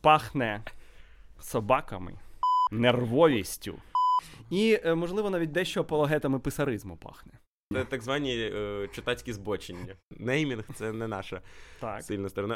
пахне собаками, нервовістю і, можливо, навіть дещо апологетами писаризму пахне. Це так звані читацькі збочення. Неймінг – це не наша сильна сторона.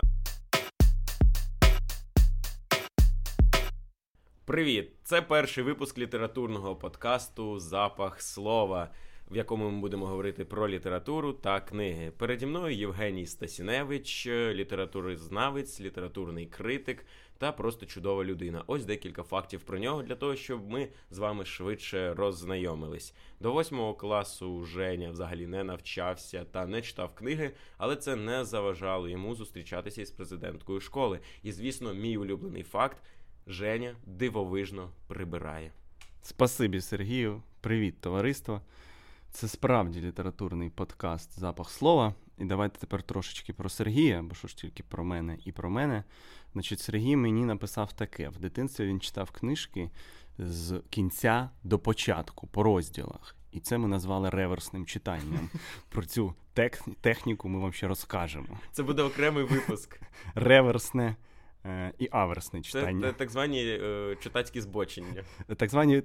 Привіт! Це перший випуск літературного подкасту «Запах слова», в якому ми будемо говорити про літературу та книги. Переді мною Євгеній Стасіневич, літературознавець, літературний критик та просто чудова людина. Ось декілька фактів про нього для того, щоб ми з вами швидше роззнайомились. До 8 класу Женя взагалі не навчався та не читав книги, але це не заважало йому зустрічатися із президенткою школи. І, звісно, мій улюблений факт – Женя дивовижно прибирає. Спасибі, Сергію. Привіт, товариство. Це справді літературний подкаст «Запах слова». І давайте тепер трошечки про Сергія, бо що ж тільки про мене і про мене. Значить, Сергій мені написав таке. В дитинстві він читав книжки з кінця до початку, по розділах. І це ми назвали реверсним читанням. Про цю техніку ми вам ще розкажемо. Це буде окремий випуск. Реверсне і аверсне читання. Це так звані читацькі збочення. Так звані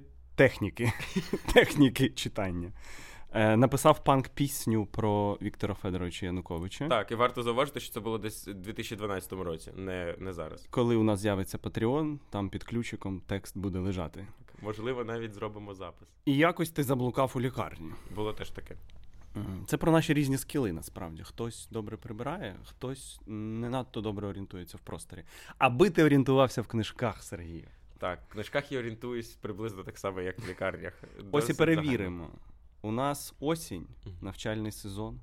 техніки читання. Написав панк-пісню про Віктора Федоровича Януковича. Так, і варто зауважити, що це було десь у 2012 році, не зараз. Коли у нас з'явиться Patreon, там під ключиком текст буде лежати. Можливо, навіть зробимо запис. І якось ти заблукав у лікарні. Було теж таке. Це про наші різні скіли, насправді. Хтось добре прибирає, хтось не надто добре орієнтується в просторі. Аби ти орієнтувався в книжках, Сергію. Так, в книжках я орієнтуюсь приблизно так само, як в лікарнях. Ось і перевіримо. У нас осінь, навчальний сезон.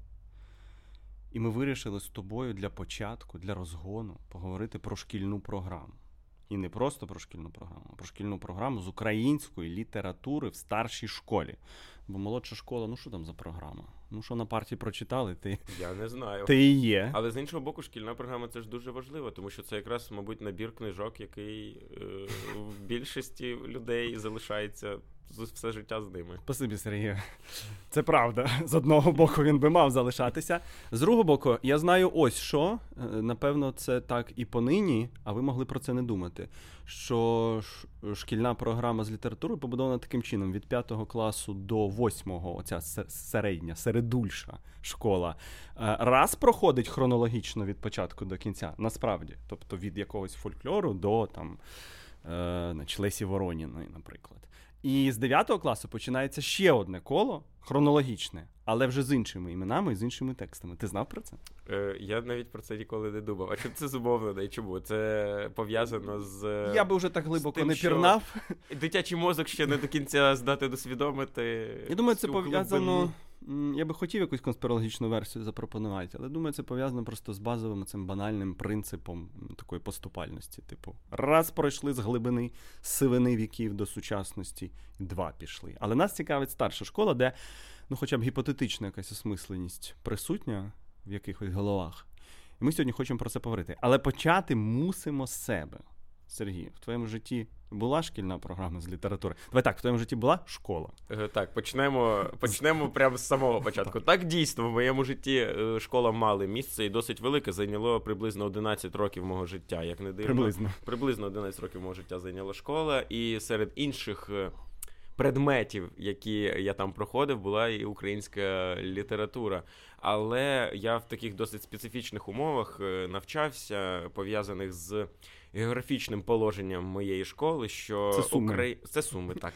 І ми вирішили з тобою для початку, для розгону поговорити про шкільну програму. І не просто про шкільну програму, а про шкільну програму з української літератури в старшій школі. Бо молодша школа, ну що там за програма? Ну що на парті прочитали, ти... Я не знаю. Ти і є. Але з іншого боку, шкільна програма – це ж дуже важливо, тому що це якраз, мабуть, набір книжок, який в більшості людей залишається все життя з ними. Спасибі, Сергію. Це правда. З одного боку він би мав залишатися. З другого боку, я знаю ось що. Напевно, це так і понині, а ви могли про це не думати. Що шкільна програма з літератури побудована таким чином. Від 5 класу до 8-го, оця середня, середульша школа, раз проходить хронологічно від початку до кінця, насправді. Тобто від якогось фольклору до там, Лесі Вороніної, наприклад. І з 9 класу починається ще одне коло, хронологічне, але вже з іншими іменами і з іншими текстами. Ти знав про це? Я навіть про це ніколи не думав. А чому це зумовлено і чому? Це пов'язано з... Я би вже так глибоко не пірнав. Дитячий мозок ще не до кінця здати досвідомити. Я думаю, це пов'язано... Я би хотів якусь конспірологічну версію запропонувати, але думаю, це пов'язано просто з базовим цим банальним принципом такої поступальності. Типу, раз пройшли з глибини сивини віків до сучасності, 2 пішли. Але нас цікавить старша школа, де, ну, хоча б гіпотетична якась осмисленість присутня в якихось головах. І ми сьогодні хочемо про це поговорити. Але почати мусимо з себе. Сергій, в твоєму житті була шкільна програма з літератури? Давай так, в твоєму житті була школа? Так, почнемо прямо з самого початку. Так, дійсно, в моєму житті школа мала місце і досить велике, зайняло приблизно 11 років мого життя, як не дивно. Приблизно 11 років мого життя зайняла школа, і серед інших предметів, які я там проходив, була і українська література. Але я в таких досить специфічних умовах навчався, пов'язаних з географічним положенням моєї школи, що... Це Суми. Це Суми, так.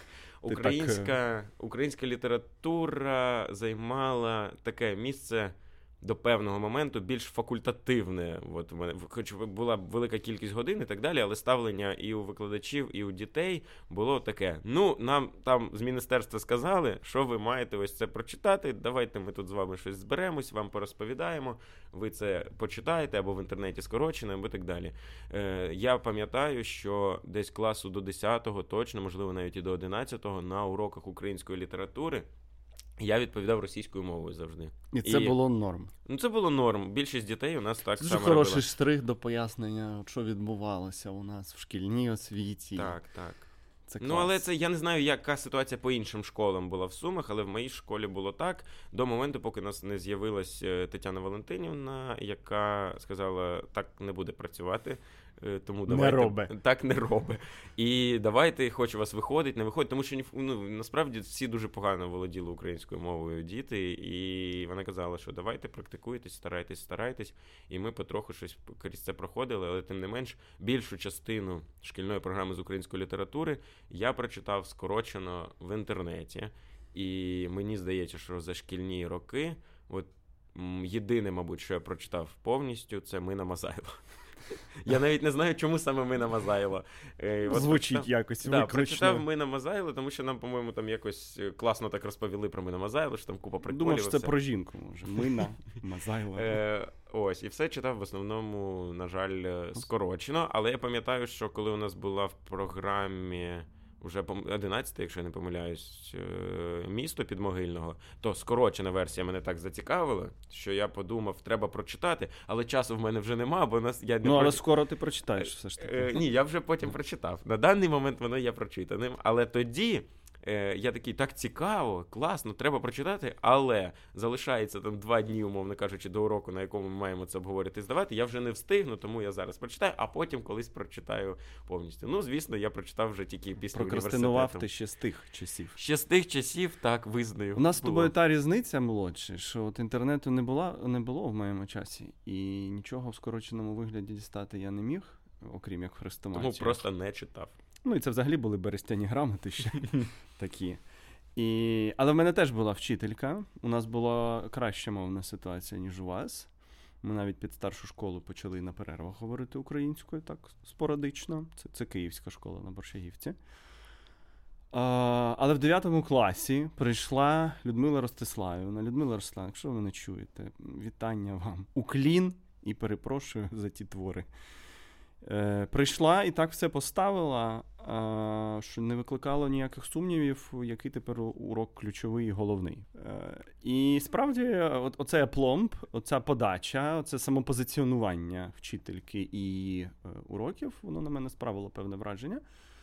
Українська література займала таке місце до певного моменту більш факультативне. От, хоч була велика кількість годин і так далі, але ставлення і у викладачів, і у дітей було таке. Ну, нам там з міністерства сказали, що ви маєте ось це прочитати, давайте ми тут з вами щось зберемось, вам порозповідаємо, ви це почитаєте або в інтернеті скорочено, або так далі. Я пам'ятаю, що десь класу до 10-го точно, можливо навіть і до 11-го на уроках української літератури я відповідав російською мовою завжди. І це було норм. Ну, це було норм. Більшість дітей у нас так само робила. Це хороший штрих до пояснення, що відбувалося у нас в шкільній освіті. Так. Це клас. Ну, але це, я не знаю, яка ситуація по іншим школам була в Сумах, але в моїй школі було так, до моменту, поки нас не з'явилась Тетяна Валентинівна, яка сказала, так не буде працювати. Тому давайте, не робить. Так не робить. І давайте, хочу вас виходить, не виходить, тому що насправді всі дуже погано володіли українською мовою діти, і вона казала, що давайте практикуйтесь, старайтесь, і ми потроху щось крізь це проходили, але тим не менш, більшу частину шкільної програми з української літератури я прочитав скорочено в інтернеті, і мені здається, що за шкільні роки, от єдине, мабуть, що я прочитав повністю, це «Мина Мазайло». Я навіть не знаю, чому саме «Мина Мазайло». Звучить якось виключно. Так, прочитав «Мина Мазайло», тому що нам, по-моєму, там якось класно так розповіли про «Мина Мазайло», що там купа приколів. Думав, що це про жінку, може. Мина Мазайло. Ось, і все читав в основному, на жаль, скорочено. Але я пам'ятаю, що коли у нас була в програмі вже 11, якщо я не помиляюсь, місто Підмогильного, то скорочена версія мене так зацікавила, що я подумав, треба прочитати, але часу в мене вже нема, бо я не але скоро ти прочитаєш все ж таки. Ні, я вже потім прочитав. На даний момент воно є прочитаним, але тоді я такий, так цікаво, класно, треба прочитати, але залишається там 2 дні, умовно кажучи, до уроку, на якому ми маємо це обговорити і здавати, я вже не встигну, тому я зараз прочитаю, а потім колись прочитаю повністю. Ну, звісно, я прочитав вже тільки після університету. Прокрастинував ти ще з тих часів. Ще з тих часів, так, визнаю. У нас з тобою та різниця, молодші, що от інтернету не було в моєму часі, і нічого в скороченому вигляді дістати я не міг, окрім як хрестоматію. Тому просто не читав. Ну, і це взагалі були берестяні грамоти ще такі. Але в мене теж була вчителька. У нас була краща мовна ситуація, ніж у вас. Ми навіть під старшу школу почали на перервах говорити українською, так, спорадично. Це київська школа на Борщагівці. Але в 9 класі прийшла Людмила Ростиславівна. Людмила Ростиславівна, якщо ви мене чуєте, вітання вам. Уклін і перепрошую за ті твори. Прийшла і так все поставила, що не викликало ніяких сумнівів, який тепер урок ключовий і головний. І справді оцей апломб, оця подача, оце самопозиціонування вчительки і уроків, воно на мене справило певне враження.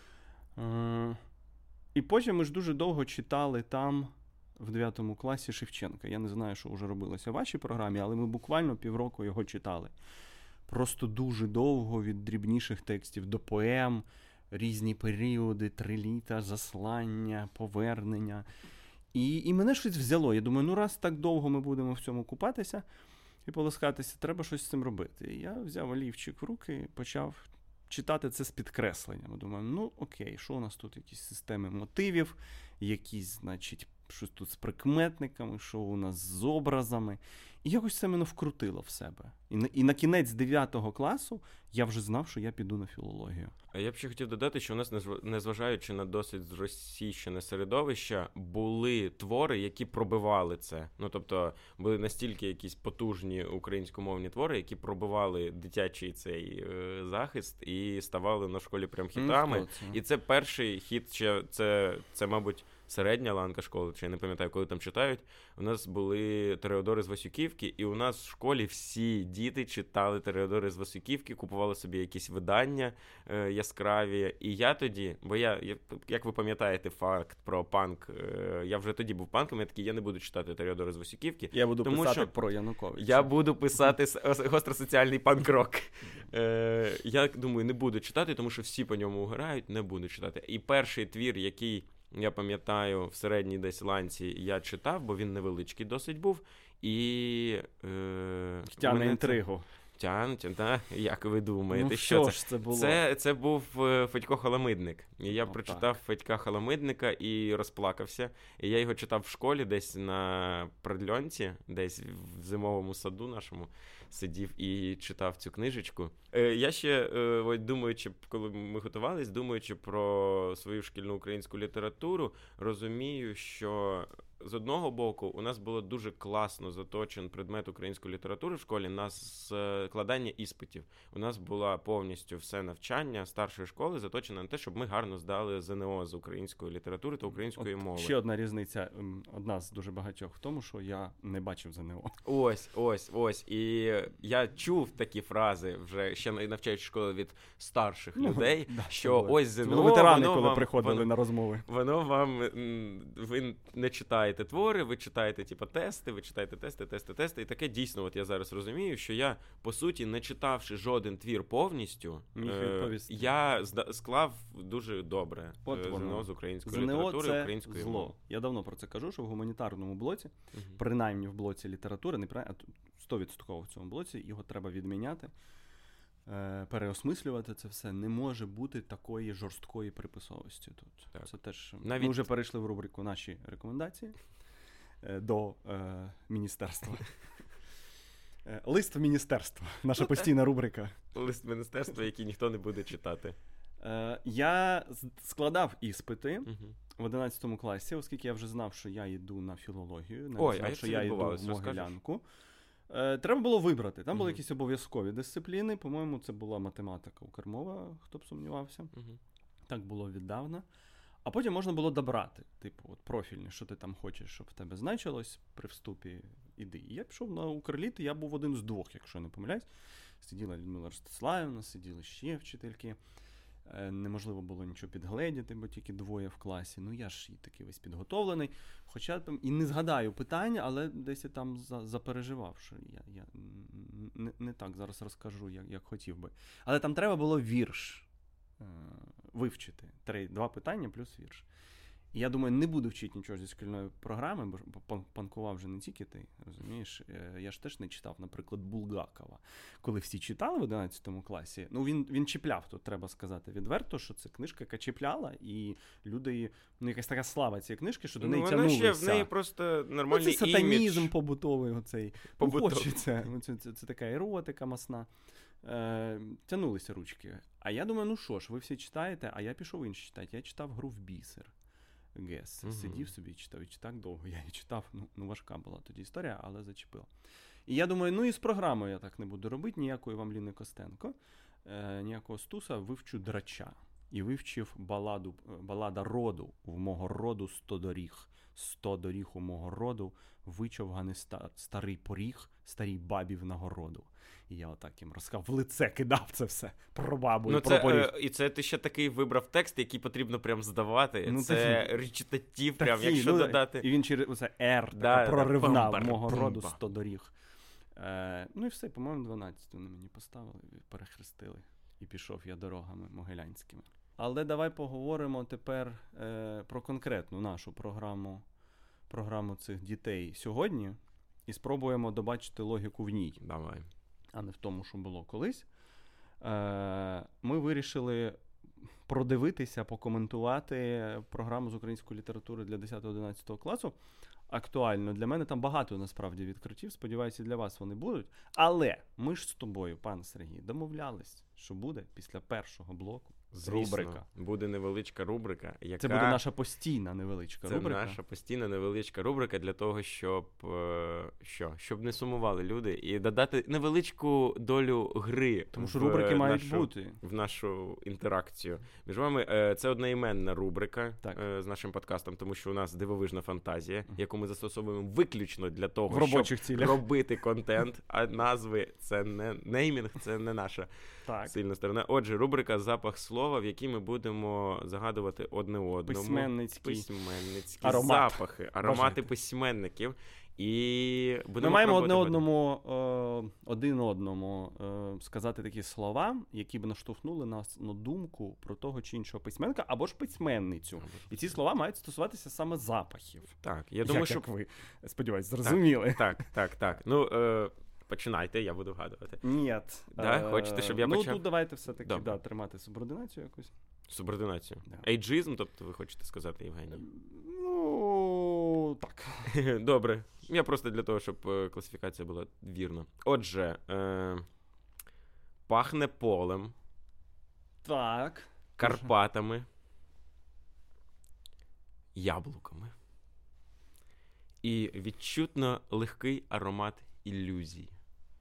І потім ми ж дуже довго читали там в 9 класі Шевченка. Я не знаю, що вже робилося в вашій програмі, але ми буквально півроку його читали. Просто дуже довго, від дрібніших текстів до поем, різні періоди, 3 літа, заслання, повернення. І мене щось взяло. Я думаю, раз так довго ми будемо в цьому купатися і полоскатися, треба щось з цим робити. І я взяв олівчик в руки і почав читати це з підкресленням. Думаю, окей, що у нас тут? Якісь системи мотивів, якісь, значить, щось тут з прикметниками, що у нас з образами. І якось це мене вкрутило в себе. І на кінець 9 класу я вже знав, що я піду на філологію. А я б ще хотів додати, що у нас, незважаючи на досить зросійщене середовище, були твори, які пробивали це. Ну, тобто, були настільки якісь потужні українськомовні твори, які пробивали дитячий цей захист і ставали на школі прям хітами. І це перший хіт, це, мабуть, середня ланка школи, чи я не пам'ятаю, коли там читають, у нас були Тореодори з Васюківки, і у нас в школі всі діти читали Тореодори з Васюківки, купували собі якісь видання яскраві. І я тоді, бо я, як ви пам'ятаєте факт про панк, я вже тоді був панком, я такий, я не буду читати Тореодори з Васюківки. Я буду писати про Януковича. Я буду писати гостросоціальний панк-рок. Я думаю, не буду читати, тому що всі по ньому грають, не буду читати. І перший твір, який я пам'ятаю, в середній десь ланці я читав, бо він невеличкий досить був. І тяне інтригу. Так? Як ви думаєте, ну, що це? Ж це було? Це був Федько Халамидник. І я прочитав Федька Халамидника і розплакався. І я його читав в школі десь на Продльонці, десь в зимовому саду нашому сидів і читав цю книжечку. Я ще, думаючи, коли ми готувались, думаючи про свою шкільну українську літературу, розумію, що з одного боку у нас було дуже класно заточений предмет української літератури в школі на складання іспитів. У нас була повністю все навчання старшої школи заточене на те, щоб ми гарно здали ЗНО з української літератури та української мови. Ще одна різниця, одна з дуже багатьох в тому, що я не бачив ЗНО. Ось. І я чув такі фрази вже ще навчаючи школи від старших людей, що ось ЗНО... Ветерани, коли приходили на розмови. Воно вам... Ви не читаєте читаєте твори, ви читаєте тести, ви читаєте тести. І таке дійсно, от я зараз розумію, що я, по суті, не читавши жоден твір повністю, я склав дуже добре ЗНО з української літератури, української зло. мови. Я давно про це кажу, що в гуманітарному блоці, принаймні в блоці літератури, не 100% в цьому блоці, його треба відміняти. Переосмислювати це все. Не може бути такої жорсткої приписовості тут. Так. Це теж ми вже перейшли в рубрику «Наші рекомендації» до міністерства. Лист в міністерство. Наша постійна рубрика. Лист в міністерство, який ніхто не буде читати. Я складав іспити в 11 класі, оскільки я вже знав, що я йду на філологію, знав, що я йду в Могилянку. Треба було вибрати. Там були якісь обов'язкові дисципліни. По-моєму, це була математика укрмова, хто б сумнівався. Так було віддавна. А потім можна було добрати. Типу, от профільне, що ти там хочеш, щоб в тебе значилось при вступі, іди. І я пішов на Укрліт, і я був один з двох, якщо я не помиляюсь. Сиділа Людмила Ростиславівна, сиділи ще вчительки. Неможливо було нічого підгледіти, бо тільки двоє в класі. Ну, я ж і такий весь підготовлений. Хоча там і не згадаю питання, але десь я там запереживав, що я не так зараз розкажу, як хотів би. Але там треба було вірш вивчити. 2 питання плюс вірш. І я думаю, не буду вчити нічого зі шкільної програми, бо панкував вже не тільки ти, розумієш? Я ж теж не читав, наприклад, Булгакова. Коли всі читали в 11 класі, ну він чіпляв, тут треба сказати відверто, що це книжка, яка чіпляла, і люди, якась така слава цієї книжки, що до неї тягнулися. Ще в неї просто нормальний це сатанізм побутовий оцей. Хочеться. Це така еротика масна. Тянулися ручки. А я думаю, ну що ж, ви всі читаєте, а я пішов інші читати. Я читав гру в бісер. Гес. Сидів собі і так довго. Я її читав, ну важка була тоді історія, але зачепила. І я думаю, і з програмою я так не буду робити, ніякої вам Ліни Костенко, ніякого Стуса, вивчу Драча. І вивчив балада роду, в мого роду 100 доріг. 100 доріг у мого роду, вичовганий старий поріг, старій бабі в нагороду. І я отак їм розказав, в лице кидав це все про бабу і про поріг. І це ти ще такий вибрав текст, який потрібно прям здавати. Це речитатив, прям, якщо додати. І він через оце «Р», така проривна, в мого роду 100 доріг. Ну і все, по-моєму, 12 вони мені поставили, перехрестили. І пішов я дорогами могилянськими. Але давай поговоримо тепер про конкретну нашу програму цих дітей сьогодні і спробуємо добачити логіку в ній. Давай. А не в тому, що було колись. Ми вирішили продивитися, покоментувати програму з української літератури для 10-11 класу. Актуально. Для мене там багато, насправді, відкриттів. Сподіваюся, для вас вони будуть. Але ми ж з тобою, пан Сергій, домовлялись, що буде після першого блоку рубрика. Буде невеличка рубрика, яка... Це буде наша постійна невеличка рубрика. Це наша постійна невеличка рубрика для того, щоб не сумували люди і додати невеличку долю гри. Тому що рубрики мають бути. В нашу інтеракцію. Між вами це одноіменна рубрика з нашим подкастом, тому що у нас дивовижна фантазія, яку ми застосовуємо виключно для того, щоб робити контент, а назви – це не неймінг, це не наша сильна сторона. Отже, рубрика «Запах слова», в якій ми будемо загадувати одне одному. Письменницькі запахи, аромати письменників. І ми маємо один одному сказати такі слова, які б наштовхнули нас на думку про того чи іншого письменника або ж письменницю. І ці слова мають стосуватися саме запахів. Так, я думаю, як ви, сподіваюсь, зрозуміли. Так. Починайте, я буду вгадувати. Ні. Хочете, щоб я почав? Ну, тут давайте все-таки тримати субординацію якусь. Субординацію? Ейджизм, тобто ви хочете сказати, Євгеній? Ну, так. Добре. Я просто для того, щоб класифікація була вірна. Отже, пахне полем. Так. Карпатами. Яблуками. І відчутно легкий аромат ілюзій.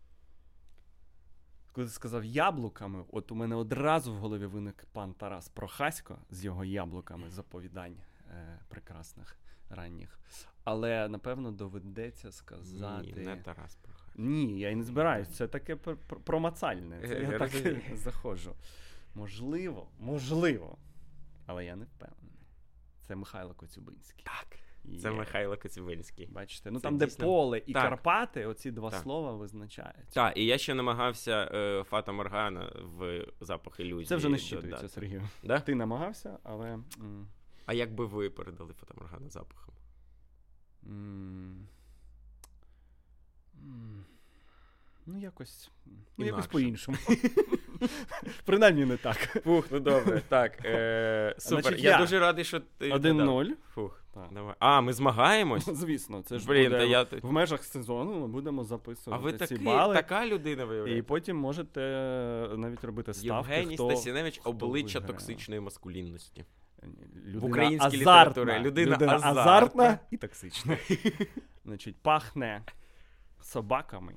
Коли ти сказав яблуками, от у мене одразу в голові виник пан Тарас Прохасько з його яблуками заповідань прекрасних ранніх. Але, напевно, доведеться сказати... Ні, не Тарас Прохасько. Ні, я і не збираюсь. Це таке промацальне. Це я так заходжу. Можливо. Але я не впевнений. Це Михайло Коцюбинський. Так. Це Михайло Коцюбинський. Бачите, ну там, де поле і так. Карпати, оці два слова визначають. Так, і я ще намагався Фата Моргана в «Запах ілюзії». Це вже не щитується, Сергію. Да? Ти намагався, але... А як би ви передали Фата Моргана запахом? Ну, якось по-іншому. Принаймні не так. Фух, ну добре. Так, супер. Значить, я дуже радий, що ти... 1-0. Фух, давай. А, ми змагаємось? Звісно, це ж буде в межах сезону ми будемо записувати ці бали. А ви така людина, виявляєте? І потім можете навіть робити ставки, Євгеній Стасіневич, обличчя токсичної маскулінності. Людина в українській літературі. Людина азартна і токсична. Значить, пахне собаками,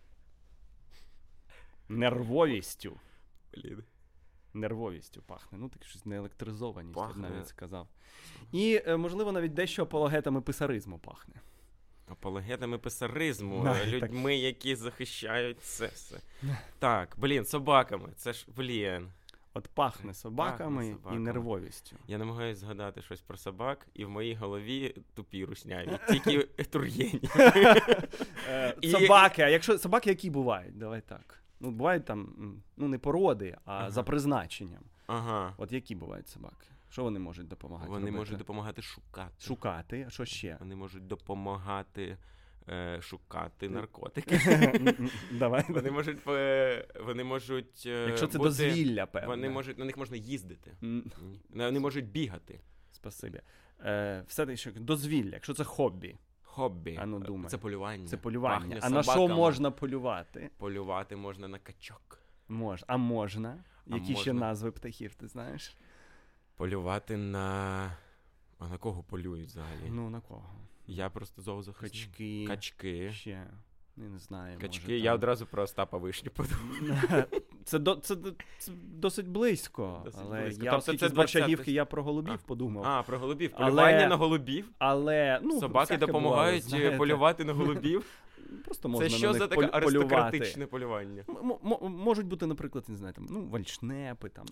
нервовістю. Нервовістю пахне. Ну, так щось неелектризованість, я б навіть сказав. І, можливо, навіть дещо апологетами писаризму пахне. Апологетами писаризму, людьми, які захищають це все. Так, собаками. Це ж, От пахне собаками і нервовістю. Я намагаюся згадати щось про собак, і в моїй голові тупі русняві. Тільки тургені. Собаки, а якщо собаки які бувають? Давай так. Ну, бувають там, не породи, а за призначенням. От які бувають собаки? Що вони можуть допомагати робити? Вони можуть допомагати шукати. Шукати? А що ще? Вони можуть допомагати шукати наркотики. Давай. Вони можуть якщо це дозвілля, певне. На них можна їздити. Вони можуть бігати. Спасибі. Все ще дозвілля, якщо це хобі. Хобі. А ну, думай. Це полювання. Це полювання. А на що можна полювати? Полювати можна на качок. А можна? Які ще назви птахів, ти знаєш? Полювати на... А на кого полюють взагалі? Ну, на кого? Я просто зоозахисник. Качки. Ще. Не знаю. Качки. Може, я одразу про Остапа Вишню подумав. Це досить близько. Але я оскільки з Борщагівки, я про голубів подумав. Про голубів. Полювання на голубів? Але, собаки допомагають полювати на голубів? Просто можна це що за таке аристократичне полювання? Можуть бути, наприклад, не знаю, там, вальшнепи, там.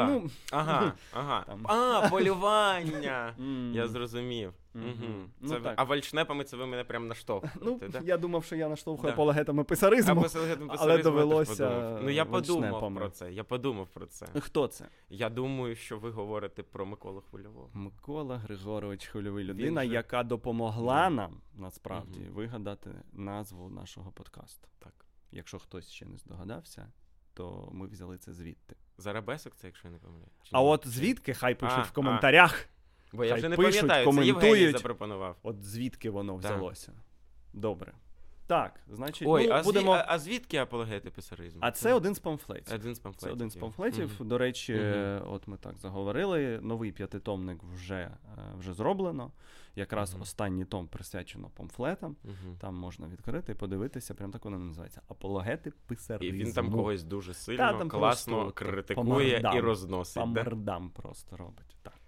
Полювання. Я зрозумів. А вальшнепами це ви мене прям наштовхуєте, я думав, що я наштовхую апологетами писаризму, але довелося я подумав про це. Хто це? Я думаю, що ви говорите про Миколу Хвильового. Микола Григорович Хвильовий, людина, яка допомогла нам, насправді, вигадати назву нашого подкасту. Так. Якщо хтось ще не здогадався, то ми взяли це звідти. Зарабесок це, якщо я не помиляю? А от звідки, хай пишуть в коментарях. Бо я вже не пам'ятаю, це Євгеній запропонував. От звідки воно взялося. Добре. Так, значить, будемо... А звідки апологети писаризму? А це один з памфлетів. Це один з памфлетів. До речі, от ми так заговорили, новий 5-томник вже зроблено. Якраз останній том присвячено памфлетам. Там можна відкрити і подивитися, прям так воно називається. Апологети писаризму. І він там когось дуже сильно, класно критикує і розносить. По мордам просто робить. Так.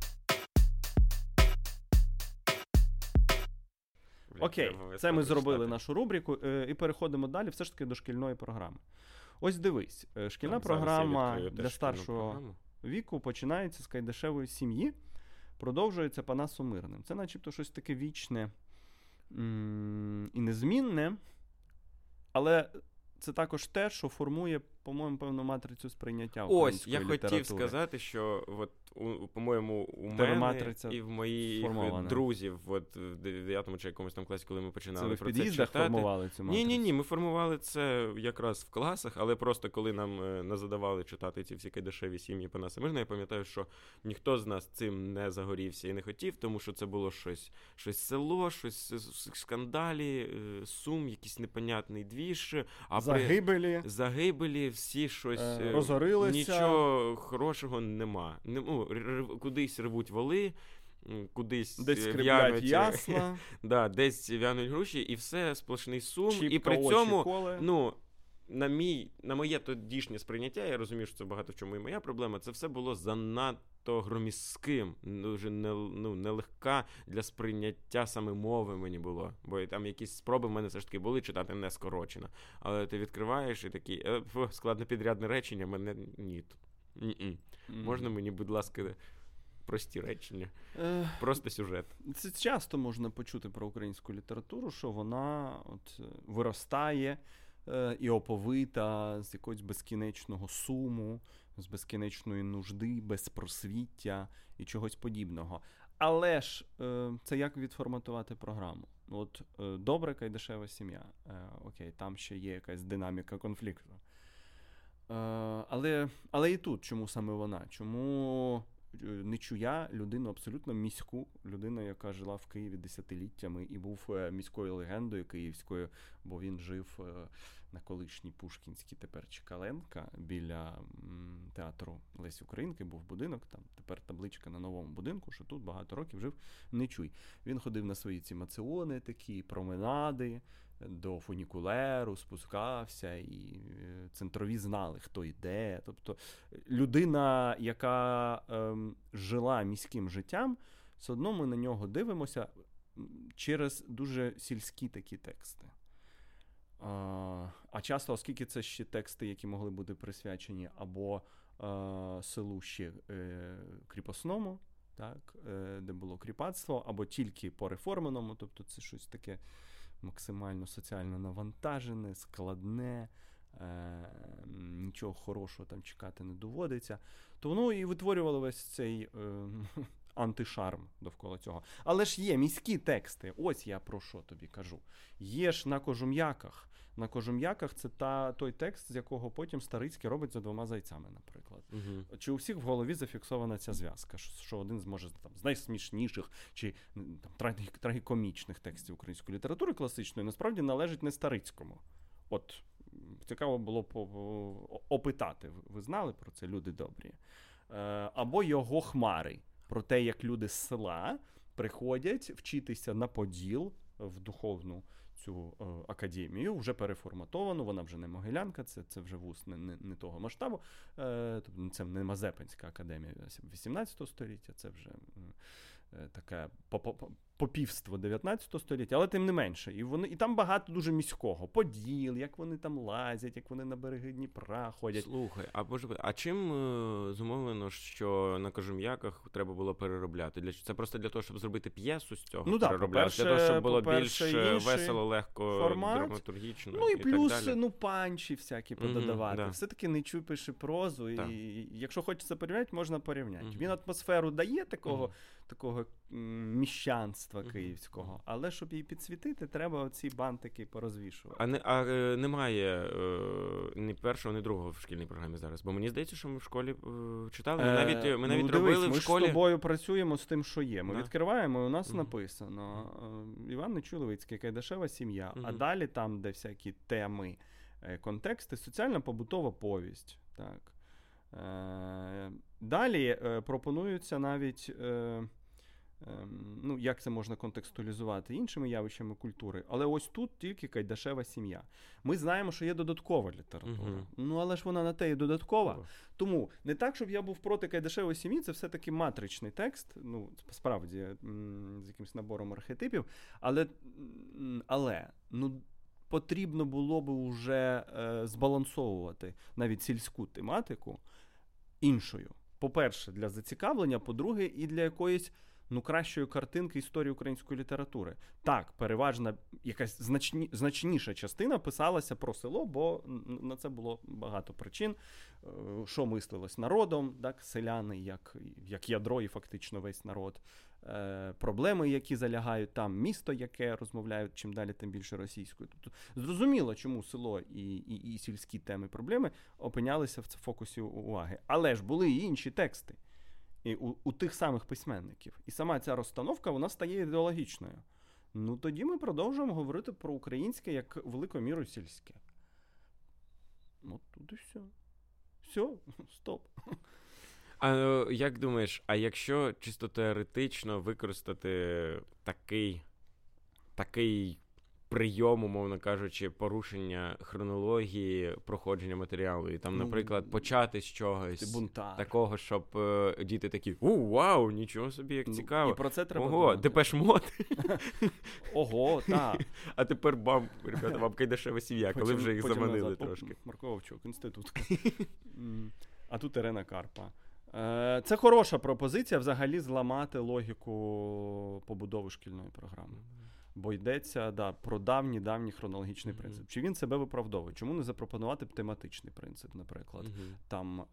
Окей, це ми зробили нашу рубрику і переходимо далі все ж таки до шкільної програми. Ось дивись, шкільна програма для старшого віку починається з Кайдашевої сім'ї, продовжується Панасом Мирним. Це начебто щось таке вічне і незмінне, але це також те, що формує, по-моєму, певну матрицю сприйняття української літератури. Ось, я хотів сказати, що, по-моєму, у мене і в моїх друзів в 9-му чи якомусь там класі, коли ми починали про це читати. Це ви в під'їздах формували цю матрицю? Ні, ми формували це якраз в класах, але просто коли нам не задавали читати ці всі Кайдашеві сім'ї Панаса Мирного, я пам'ятаю, що ніхто з нас цим не загорівся і не хотів, тому що це було щось село, щось скандалі, сум, якийсь непонятний двіж. Загибелі, всі щось розорилися. Нічого хорошого нема. Кудись рвуть воли, кудись скріплять ясла. Десь в'януть груші, і все сплошний сум. Чіпка, і при цьому, очі, на моє тодішнє сприйняття, я розумію, що це багато в чому і моя проблема, це все було занадто громіським, дуже нелегка для сприйняття саме мови мені було. Бо там якісь спроби в мене все ж таки були читати не скорочено. Але ти відкриваєш і такий, складнопідрядне речення, мене ні. Можна мені, будь ласка, прості речення. Просто сюжет. Це часто можна почути про українську літературу, що вона виростає і оповита з якогось безкінечного суму, з безкінечної нужди, безпросвіття і чогось подібного. Але ж це як відформатувати програму? Добре, Кайдашева сім'я. Окей, там ще є якась динаміка конфлікту. Але і тут, чому саме вона? Чому Нечуя, людину абсолютно міську, людина, яка жила в Києві десятиліттями і був міською легендою київською, бо він жив на колишній Пушкінській, тепер Чекаленка, біля театру Лесі Українки, був будинок, там тепер табличка на новому будинку, що тут багато років жив Нечуй. Він ходив на свої ці маціони, такі променади, до фунікулеру спускався, і центрові знали, хто йде. Тобто людина, яка жила міським життям, все одно ми на нього дивимося через дуже сільські такі тексти. А часто, оскільки це ще тексти, які могли бути присвячені або селу ще кріпосному, так, де було кріпацтво, або тільки по реформеному, тобто це щось таке максимально соціально навантажене, складне, нічого хорошого там чекати не доводиться. То воно і витворювало весь цей антишарм довкола цього. Але ж є міські тексти, ось я про що тобі кажу. Є ж на Кожум'яках. На Кожум'яках це той текст, з якого потім Старицький робить за двома зайцями, наприклад. Угу. Чи у всіх в голові зафіксована ця зв'язка, що один зможе з найсмішніших чи трагікомічних текстів української літератури класичної насправді належить не Старицькому. Цікаво було опитати. Ви знали про це, люди добрі? Або його Хмари. Про те, як люди з села приходять вчитися на Поділ в духовну цю академію, вже переформатовану, вона вже не Могилянка, це вже вуз не того масштабу, це не Мазепинська академія 18 століття, це вже таке попівство 19 століття, але тим не менше. І там багато дуже міського. Поділ, як вони там лазять, як вони на береги Дніпра ходять. Слухай, а чим зумовлено, що на Кожум'яках треба було переробляти? Це просто для того, щоб зробити п'єсу з цього переробляти? Для того, щоб було більш весело, легко, формат, драматургічно і плюс, так далі? панчі всякі пододавати. Да. Все-таки Нечуй пише прозу, і якщо хочеться порівняти, можна порівняти. Він атмосферу дає такого міщанства київського, але щоб її підсвітити, треба оці бантики порозвішувати. А немає ні першого, ні другого в шкільній програмі зараз? Бо мені здається, що ми в школі читали. Ми навіть робили в школі. Ми з тобою працюємо з тим, що є. Ми відкриваємо, і у нас написано Іван Нечуй Левицький, Кайдашева сім'я. А далі там, де всякі теми, контексти, соціально-побутова повість. Так. Далі пропонуються навіть, як це можна контекстуалізувати іншими явищами культури, але ось тут тільки Кайдашева сім'я. Ми знаємо, що є додаткова література, але ж вона на те і додаткова. Тому не так, щоб я був проти Кайдашевої сім'ї, це все-таки матричний текст, справді, з якимось набором архетипів, але потрібно було б вже збалансовувати навіть сільську тематику іншою. По-перше, для зацікавлення, по-друге, і для якоїсь кращої картинки історії української літератури. Так, переважна якась значніша частина писалася про село, бо на це було багато причин. Що мислилось народом, так, селяни, як ядро і фактично весь народ. Проблеми, які залягають там, місто, яке розмовляють чим далі, тим більше російською. Тобто зрозуміло, чому село і сільські теми проблеми опинялися в фокусі уваги. Але ж були і інші тексти. І у тих самих письменників. І сама ця розстановка, вона стає ідеологічною. Тоді ми продовжуємо говорити про українське як великою мірою сільське. Тут і все. Все, стоп. А як думаєш, а якщо чисто теоретично використати такий прийом, умовно кажучи, порушення хронології проходження матеріалу, і там, наприклад, почати з чогось такого, щоб діти такі: вау, нічого собі, як цікаво. І про це треба думати. Депеш Мод. Ого, так. А тепер ребята, вам Кайдашева сім'я, коли вже їх заманили трошки. Марко Вовчук, інститут. А тут Ірина Карпа. Це хороша пропозиція взагалі зламати логіку побудови шкільної програми. Бо йдеться про давній хронологічний принцип. Чи він себе виправдовує? Чому не запропонувати тематичний принцип, наприклад? Там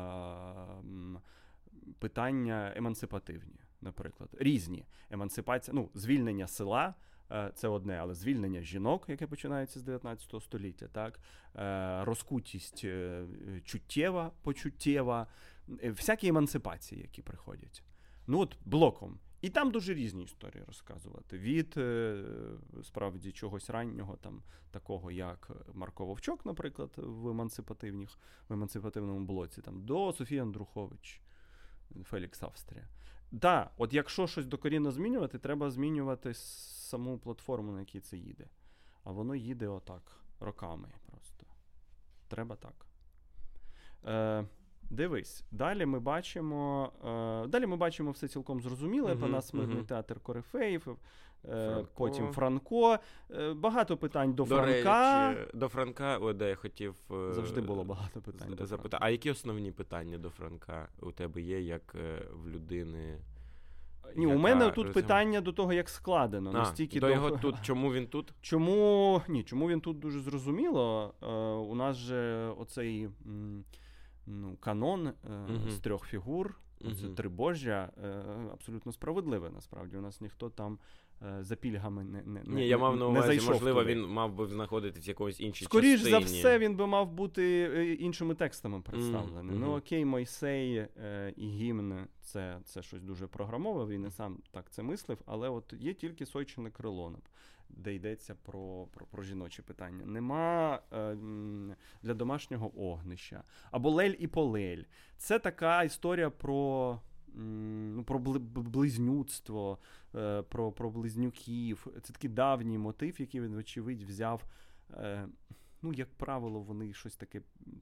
питання емансипативні, наприклад. Різні. Емансипація, звільнення села – це одне, але звільнення жінок, яке починається з 19 століття, так? Розкутість чуттєва, почуттєва, всякі емансипації, які приходять. Блоком. І там дуже різні історії розказувати. Від, справді, чогось раннього, там, такого, як Марко Вовчок, наприклад, в емансипативному блоці, там, до Софії Андрухович, Фелікс Австрія. От якщо щось докорінно змінювати, треба змінювати саму платформу, на якій це їде. А воно їде отак, роками просто. Треба так. Дивись, далі ми бачимо все цілком зрозуміле. Панас Мирний театр корифеїв, потім Франко. Багато питань до Франка. Речі, до Франка, де я хотів... Завжди було багато питань до Франка. А які основні питання до Франка у тебе є, як в людини? Ні, у мене тут питання до того, як складено. Настільки до його тут. Чому він тут? Чому він тут дуже зрозуміло. У нас же оцей... канон з 3 фігур, це трибожжя, абсолютно справедливе, насправді. У нас ніхто там за пільгами не я мав на увазі, можливо, туди. Він мав би знаходитись в якоїсь іншій частині. Скоріш за все, він би мав бути іншими текстами представлений. Окей, Мойсей і гімн – це щось дуже програмове, він і сам так це мислив, але от є тільки Сойчине крило, де йдеться про жіночі питання. Нема для домашнього огнища. Або Лель і Полель. Це така історія про близнюцтво, про близнюків. Це такий давній мотив, який він, вочевидь, взяв. Як правило, вони щось таке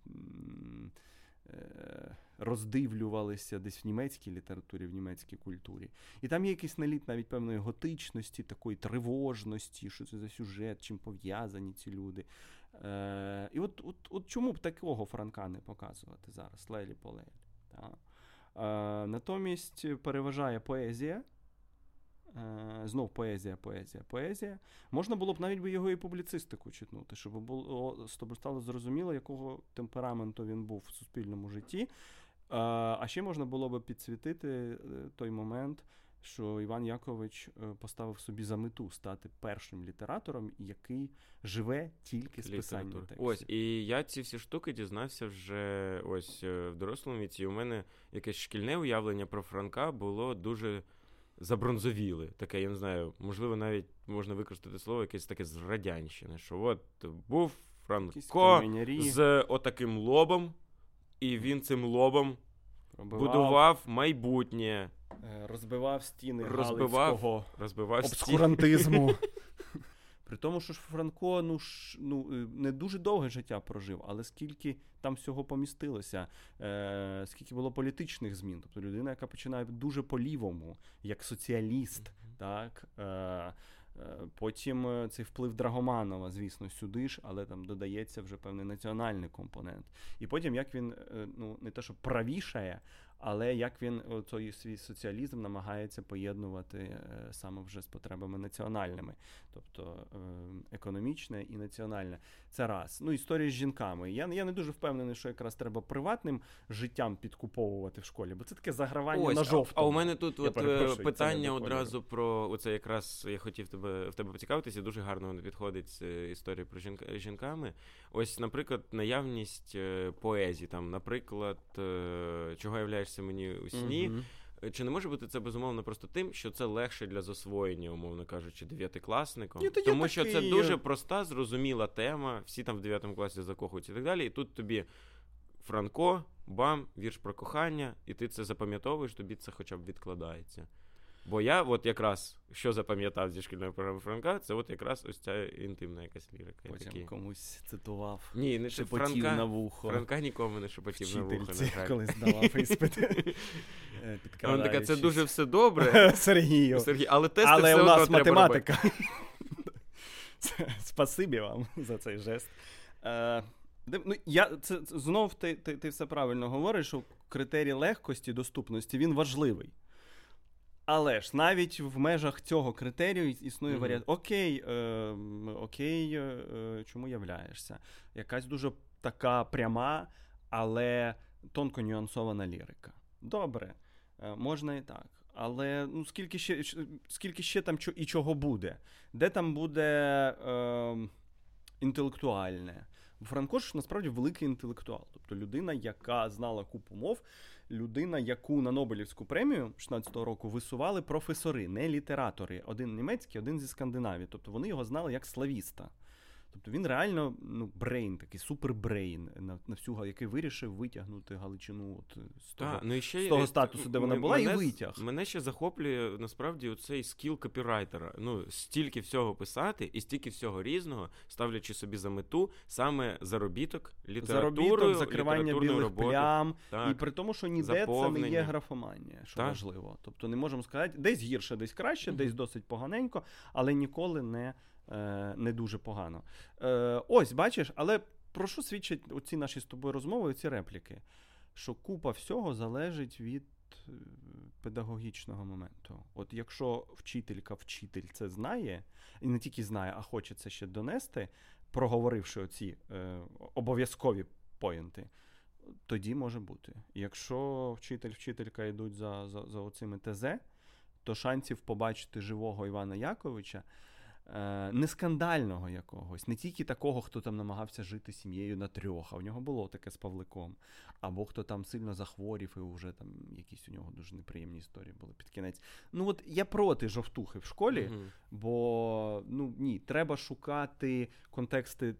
роздивлювалися десь в німецькій літературі, в німецькій культурі. І там є якийсь наліт навіть певної готичності, такої тривожності, що це за сюжет, чим пов'язані ці люди. І от чому б такого Франка не показувати зараз, Лелі Полель? Натомість переважає поезія. Знов поезія. Можна було б навіть його і публіцистику читнути, щоб стало зрозуміло, якого темпераменту він був в суспільному житті. А ще можна було б підсвітити той момент, що Іван Якович поставив собі за мету стати першим літератором, який живе тільки з писання текстів. Ось, і я ці всі штуки дізнався вже ось в дорослому віці. У мене якесь шкільне уявлення про Франка було дуже забронзовіле. Таке, я не знаю, можливо, навіть можна використати слово якесь таке з радянщини, що от був Франко з отаким лобом, і він цим лобом будував майбутнє. Розбивав стіни галицького обскурантизму. При тому, що Франко не дуже довге життя прожив, але скільки там всього помістилося, скільки було політичних змін. Тобто людина, яка починає дуже по-лівому, як соціаліст, так? Потім цей вплив Драгоманова, звісно, сюди ж, але там додається вже певний національний компонент. І потім, як він, не те, що правішає, але як він той свій соціалізм намагається поєднувати саме вже з потребами національними. Тобто економічне і національне. Це раз. Історія з жінками. Я не дуже впевнений, що якраз треба приватним життям підкуповувати в школі, бо це таке загравання на жовтому. А у мене тут питання одразу про оце якраз я хотів в тебе поцікавитися, дуже гарно воно підходить з історією про жінками. Ось, наприклад, наявність поезії, там, наприклад, «Чого являєшся мені у сні», Чи не може бути це, безумовно, просто тим, що це легше для засвоєння, умовно кажучи, 9-класником? Тому що це дуже проста, зрозуміла тема, всі там в 9 класі закохуються і так далі, і тут тобі Франко, бам, вірш про кохання, і ти це запам'ятовуєш, тобі це хоча б відкладається. Бо я от якраз, що запам'ятав зі шкільної програми Франка, це от якраз ось ця інтимна якась лірика. Потім комусь цитував, ні, не шепотів на вухо. Франка нікому не шепотів на вухо. Вчительці, коли здавав іспити. Вона така, це дуже все добре, Сергію, але тести все у одно нас треба математика. Спасибі вам за цей жест. Знов ти все правильно говориш, що критерій легкості, доступності, він важливий. Але ж навіть в межах цього критерію існує варіант. Окей, чому являєшся? Якась дуже така пряма, але тонко нюансована лірика. Добре, можна і так. Але скільки ще там і чого буде? Де там буде інтелектуальне? Франко насправді великий інтелектуал. Тобто людина, яка знала купу мов, людина, яку на Нобелівську премію 16-го року висували професори, не літератори. Один німецький, один зі Скандинавії. Тобто вони його знали як славіста. Тобто він реально брейн, такий супербрейн, на всю, який вирішив витягнути Галичину з того статусу, де вона була, і витяг. Мене ще захоплює, насправді, оцей скіл копірайтера. Стільки всього писати і стільки всього різного, ставлячи собі за мету саме заробіток, літературою, закривання білих роботу. Плям. І при тому, що ніде заповнення. Це не є графоманія, що важливо. Тобто не можемо сказати, десь гірше, десь краще, десь досить поганенько, але ніколи не дуже погано. Ось, бачиш, але про що свідчать оці наші з тобою розмови, оці репліки? Що купа всього залежить від педагогічного моменту. От якщо вчитель це знає, і не тільки знає, а хоче це ще донести, проговоривши оці обов'язкові поінти, тоді може бути. Якщо вчителька йдуть за оцими ТЗ, то шансів побачити живого Івана Яковича, не скандального якогось, не тільки такого, хто там намагався жити сім'єю на 3, а в нього було таке з Павликом, або хто там сильно захворів і вже там якісь у нього дуже неприємні історії були під кінець. От я проти жовтухи в школі, бо, ні, треба шукати контексти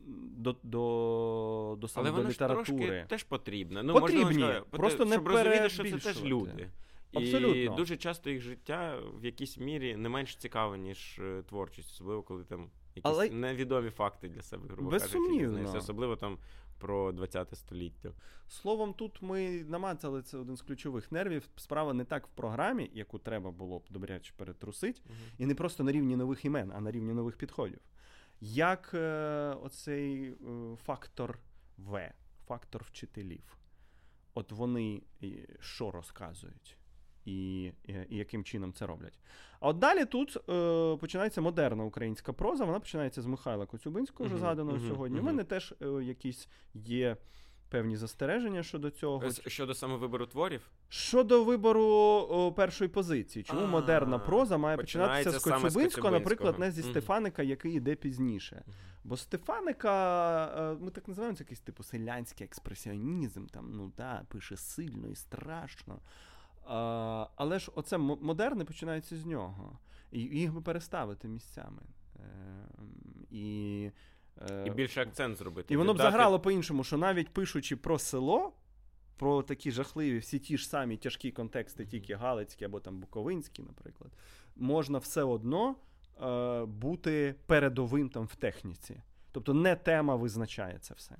до саме до літератури. Але вона ж трошки теж потрібна. Потрібні, просто не щоб розуміти, що це теж перебільшувати. люди. Абсолютно. І дуже часто їх життя в якійсь мірі не менш цікаве, ніж творчість, особливо коли там якісь невідомі факти для себе, грубо кажучи, особливо там про 20 століття. Словом, тут ми намацали, це один з ключових нервів. Справа не так в програмі, яку треба було б добряче перетрусити, і не просто на рівні нових імен, а на рівні нових підходів. Як оцей фактор фактор вчителів. От вони що розказують? І яким чином це роблять. А от далі тут починається модерна українська проза, вона починається з Михайла Коцюбинського, вже згаданого сьогодні. У мене теж якісь є певні застереження щодо цього. Щодо саме вибору творів? Щодо вибору першої позиції. Чому модерна проза має починатися з Коцюбинського, наприклад, не зі Стефаника, який йде пізніше. Бо Стефаника, ми так називаємо, це якийсь типу селянський експресіонізм, там, пише сильно і страшно. Але ж оце модерне починається з нього. І їх би переставити місцями. І більше акцент зробити. І воно б заграло по-іншому, що навіть пишучи про село, про такі жахливі, всі ті ж самі тяжкі контексти, тільки галицькі або там буковинські, наприклад, можна все одно бути передовим там в техніці. Тобто не тема визначає це все.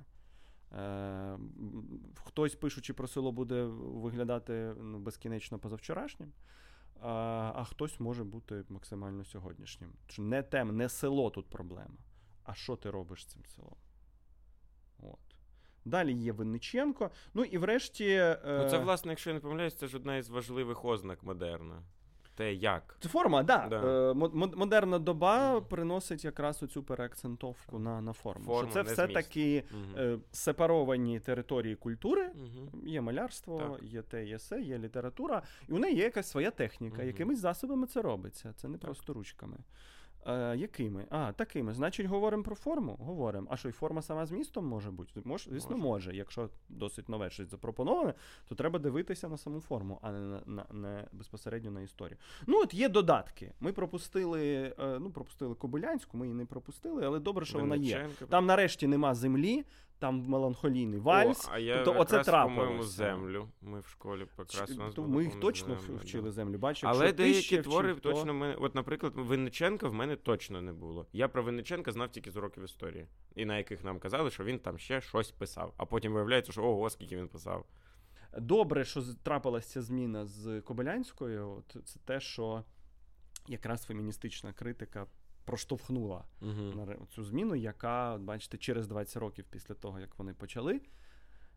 Хтось, пишучи про село, буде виглядати безкінечно позавчорашнім, а хтось може бути максимально сьогоднішнім. Не тема, не село тут проблема, а що ти робиш з цим селом. От. Далі є Винниченко. І врешті... Це, власне, якщо я не помиляюсь, це ж одна із важливих ознак модерна. Те як. Це форма, так. Да. Модерна доба приносить якраз оцю переакцентовку на форму. Що це все-таки сепаровані території культури. Є малярство, є те, є се, є література. І у неї є якась своя техніка. Якимись засобами це робиться. Це не просто ручками. Якими? Такими. Значить, говоримо про форму? Говоримо. А що, і форма сама з містом може бути? Звісно, може. Якщо досить нове щось запропоноване, то треба дивитися на саму форму, а не безпосередньо на історію. От є додатки. Ми пропустили Кобилянську, ми її не пропустили, але добре, що вона є. Там нарешті нема землі, там меланхолійний вальс. Тобто оце трапилося. По-моєму, землю. Ми в школі прекрасно ми їх точно вчили землю. Бачиш, але деякі твори точно мене... От, наприклад, Винниченка в мене точно не було. Я про Винниченка знав тільки з уроків історії. І на яких нам казали, що він там ще щось писав. А потім виявляється, що ого, скільки він писав. Добре, що трапилася зміна з Кобилянською. Це те, що якраз феміністична критика проштовхнула цю зміну, яка, бачите, через 20 років після того, як вони почали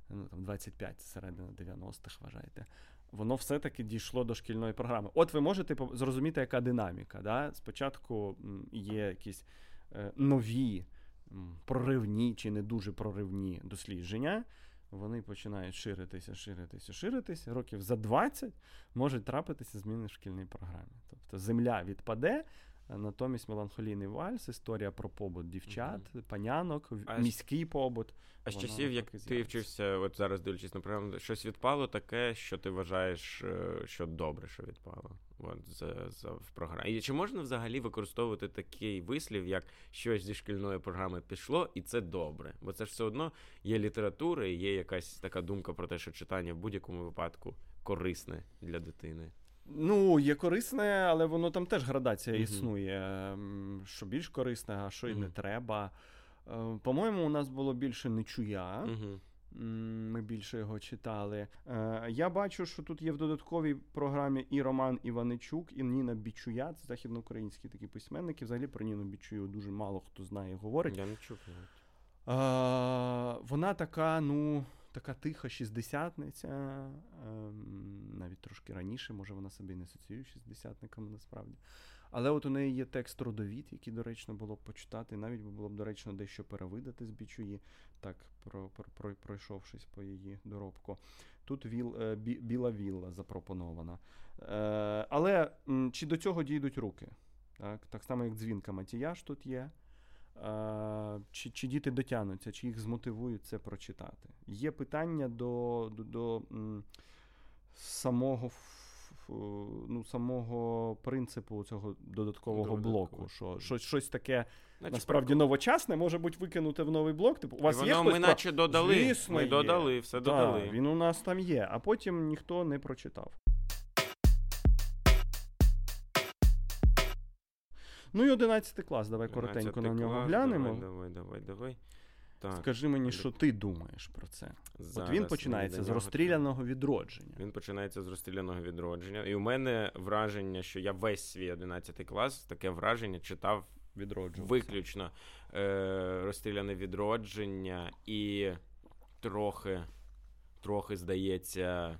там 25, середина 90-х, вважайте, воно все-таки дійшло до шкільної програми. От ви можете зрозуміти, яка динаміка. Да? Спочатку є якісь нові, проривні чи не дуже проривні дослідження, вони починають ширитися. Років за 20 можуть трапитися зміни в шкільній програмі. Тобто земля відпаде, натомість меланхолійний вальс, історія про побут дівчат, панянок, міський побут. А з часів, як ти вчився, от зараз дивлячись на програму, щось відпало таке, що ти вважаєш, що добре, що відпало в програмі? І чи можна взагалі використовувати такий вислів, як щось зі шкільної програми пішло, і це добре? Бо це ж все одно є література, і є якась така думка про те, що читання в будь-якому випадку корисне для дитини. Ну, є корисне, але воно там теж градація існує. Що більш корисне, а що й не треба. По-моєму, у нас було більше Нечуя. Ми більше його читали. Я бачу, що тут є в додатковій програмі і Роман Іваничук, і Ніна Бічуя. Це західноукраїнські такі письменники. Взагалі про Ніну Бічую дуже мало хто знає і говорить. Я не чув. Вона така, така тиха шістдесятниця, навіть трошки раніше, може вона себе не асоціює з шістдесятниками насправді. Але от у неї є текст «Родовід», який доречно було б почитати, навіть було б доречно дещо перевидати з Бічуї, так, пройшовшись по її доробку. Тут «Біла вілла» запропонована. Але чи до цього дійдуть руки? Так само, як «Дзвінка Матіяш» тут є. Чи діти дотягнуться, чи їх змотивують це прочитати. Є питання до самого принципу цього додаткового блоку. Що щось таке, насправді, новочасне може бути викинуте в новий блок. Типу, у вас є хтось? Ми наче додали. Звісно, ми додали, все додали. Так, він у нас там є, а потім ніхто не прочитав. Ну і 11 клас, давай коротенько на нього глянемо. Давай. Так. Скажи мені, що ти думаєш про це? От він починається з розстріляного відродження. Він починається з розстріляного відродження. І у мене враження, що я весь свій 11 клас, таке враження, читав виключно розстріляне відродження і трохи здається,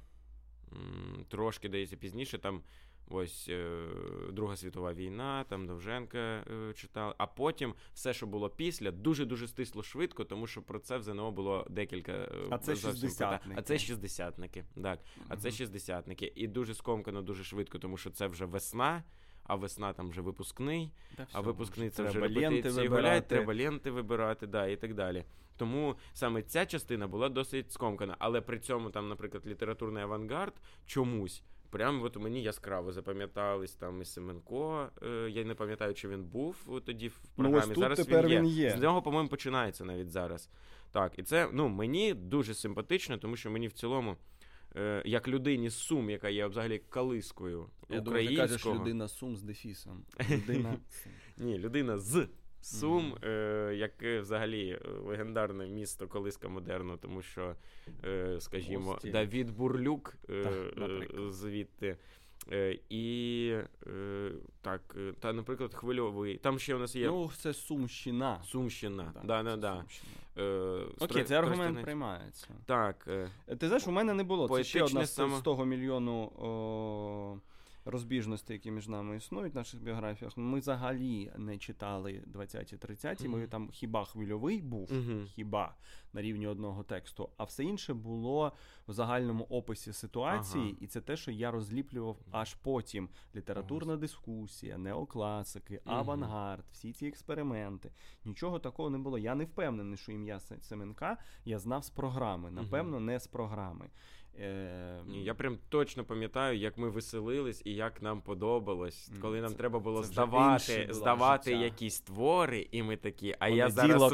пізніше там ось Друга світова війна, там Довженка читали, а потім все, що було після, дуже-дуже стисло швидко, тому що про це в ЗНО було декілька... А це шістдесятники. А це шістдесятники, так. А це шістдесятники. І дуже скомкано, дуже швидко, тому що це вже весна, а весна там вже випускний, а випускний це вже репетиції гулять, треба ленти вибирати, да, і так далі. Тому саме ця частина була досить скомкана, але при цьому там, наприклад, літературний авангард чомусь прямо от мені яскраво запам'ятались там і Семенко. Я не пам'ятаю, чи він був тоді в програмі. Ось тут зараз тепер він є. З нього, по-моєму, починається навіть зараз. Так, і це, мені дуже симпатично, тому що мені в цілому, як людині з Сум, яка є взагалі колискою українського... Я думаю, ти кажеш людина Сум з дефісом. Ні, людина з Сум, яке взагалі легендарне місто колиска модерну, тому що, скажімо, Давід Бурлюк звідти. І так, та, наприклад, Хвильовий. Там ще у нас є... це Сумщина. Сумщина, да. Окей, цей аргумент приймається. Так. Ти знаєш, у мене не було. Це ще одна з того мільйону розбіжностей, які між нами існують в наших біографіях. Ми взагалі не читали 20-30, ми там хіба Хвильовий був, хіба на рівні одного тексту, а все інше було в загальному описі ситуації, і це те, що я розліплював аж потім. Літературна дискусія, неокласики, авангард, всі ці експерименти. Нічого такого не було. Я не впевнений, що ім'я Семенка я знав з програми. Напевно, не з програми. Я прям точно пам'ятаю, як ми веселились і як нам подобалось, коли нам треба було здавати якісь твори, і ми такі, я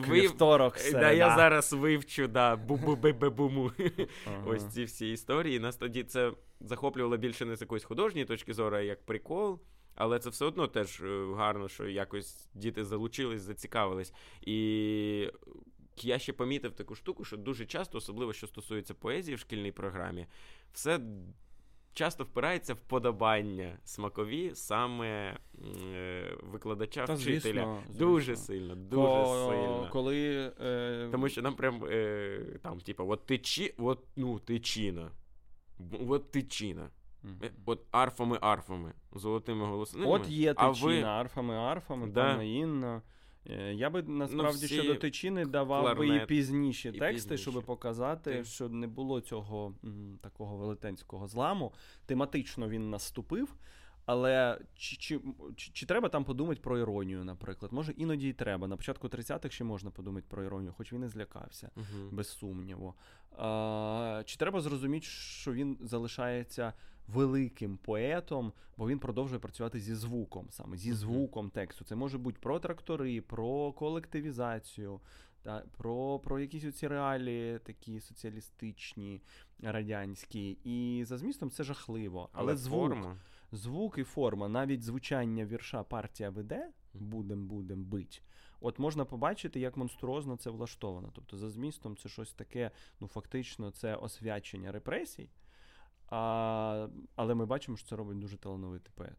зараз вивчу, бу-бу-бе-бе-буму. Ось ці всі історії. Нас тоді це захоплювало більше не з якоїсь художньої точки зору, а як прикол. Але це все одно теж гарно, що якось діти залучились, зацікавились. І я ще помітив таку штуку, що дуже часто, особливо що стосується поезії в шкільній програмі, все часто впирається в подобання смакові саме викладача, Та, вчителя. звісно. Дуже сильно, дуже сильно. Коли... Тому що нам прям, там, типа, от тичина. От тичина. От арфами, золотими голосами. От є тичина, арфами, пана Інна. Я би, насправді, щодо тичини давав би і пізніші тексти, щоб показати, що не було цього такого велетенського зламу. Тематично він наступив, але чи треба там подумати про іронію, наприклад? Може, іноді й треба. На початку 30-х ще можна подумати про іронію, хоч він і злякався, без сумніву. Чи треба зрозуміти, що він залишається великим поетом, бо він продовжує працювати зі звуком, саме зі звуком тексту. Це може бути про трактори, про колективізацію, про якісь оці реалії такі соціалістичні, радянські. І за змістом це жахливо. Але звук і форма, навіть звучання вірша «Партія веде», будем бить, от можна побачити, як монструозно це влаштовано. Тобто за змістом це щось таке, фактично це освячення репресій, але ми бачимо, що це робить дуже талановитий поет.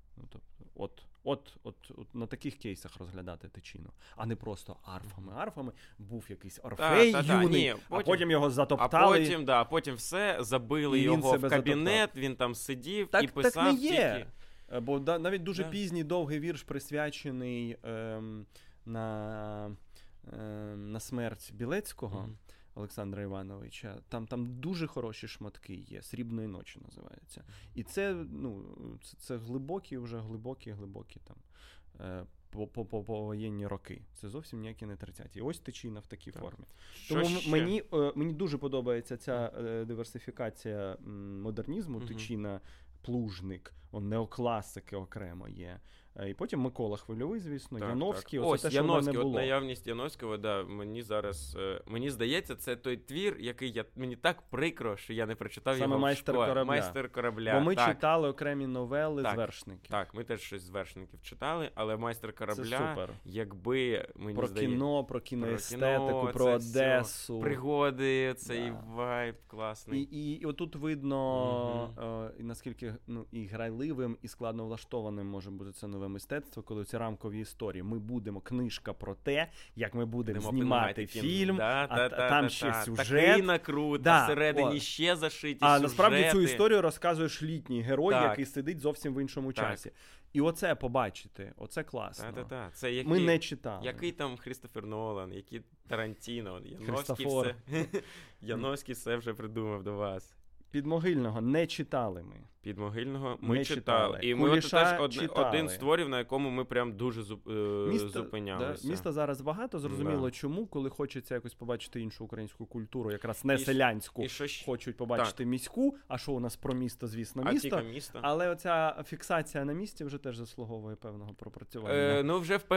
От на таких кейсах розглядати тичину, а не просто арфами. Був якийсь Орфей юний, а потім його затоптали. А потім все, забили його в кабінет, він там сидів і писав. Так не є. Бо навіть дуже пізній довгий вірш, присвячений на смерть Білецького, Олександра Івановича, там дуже хороші шматки є, «Срібної ночі» називається. І це глибокі там повоєнні роки. Це зовсім ніякі не 30-ті. Ось тичина в такій формі. Тому мені дуже подобається ця диверсифікація модернізму, тичина, Плужник, неокласики окремо є. І потім Микола Хвильовий, звісно, Яновський. Ось те, Яновський, от наявність Яновського, мені зараз, мені здається, це той твір, який мені так прикро, що я не прочитав саме його в школі. «Майстер корабля». Бо ми читали окремі новели з вершників. Так, ми теж щось з вершників читали, але «Майстер корабля», якби, мені про здається... Кіно, про кіноестетику, про Одесу. Все, пригоди, цей вайб класний. І отут видно, наскільки і грайливим, і складно влаштованим може бути це нове мистецтво, коли ці рамкові історії. Ми будемо книжка про те, як ми будемо знімати фільм, там ще сюжет. Такий накрут, а всередині ще зашиті сюжети. А насправді цю історію розказуєш літній герой, який сидить зовсім в іншому часі. І оце побачити, оце класно. Це ми не читали. Який там Христофер Нолан, який Тарантіно, Яновський все вже придумав до вас. Підмогильного не читали ми. Підмогильного ми читали. І ми теж один з творів, на якому ми прям дуже зупинялися. Міста зараз багато, зрозуміло чому, коли хочеться якось побачити іншу українську культуру, якраз не селянську, хочуть побачити міську, а що у нас про місто, звісно, місто. Але оця фіксація на місті вже теж заслуговує певного пропрацювання. Вже в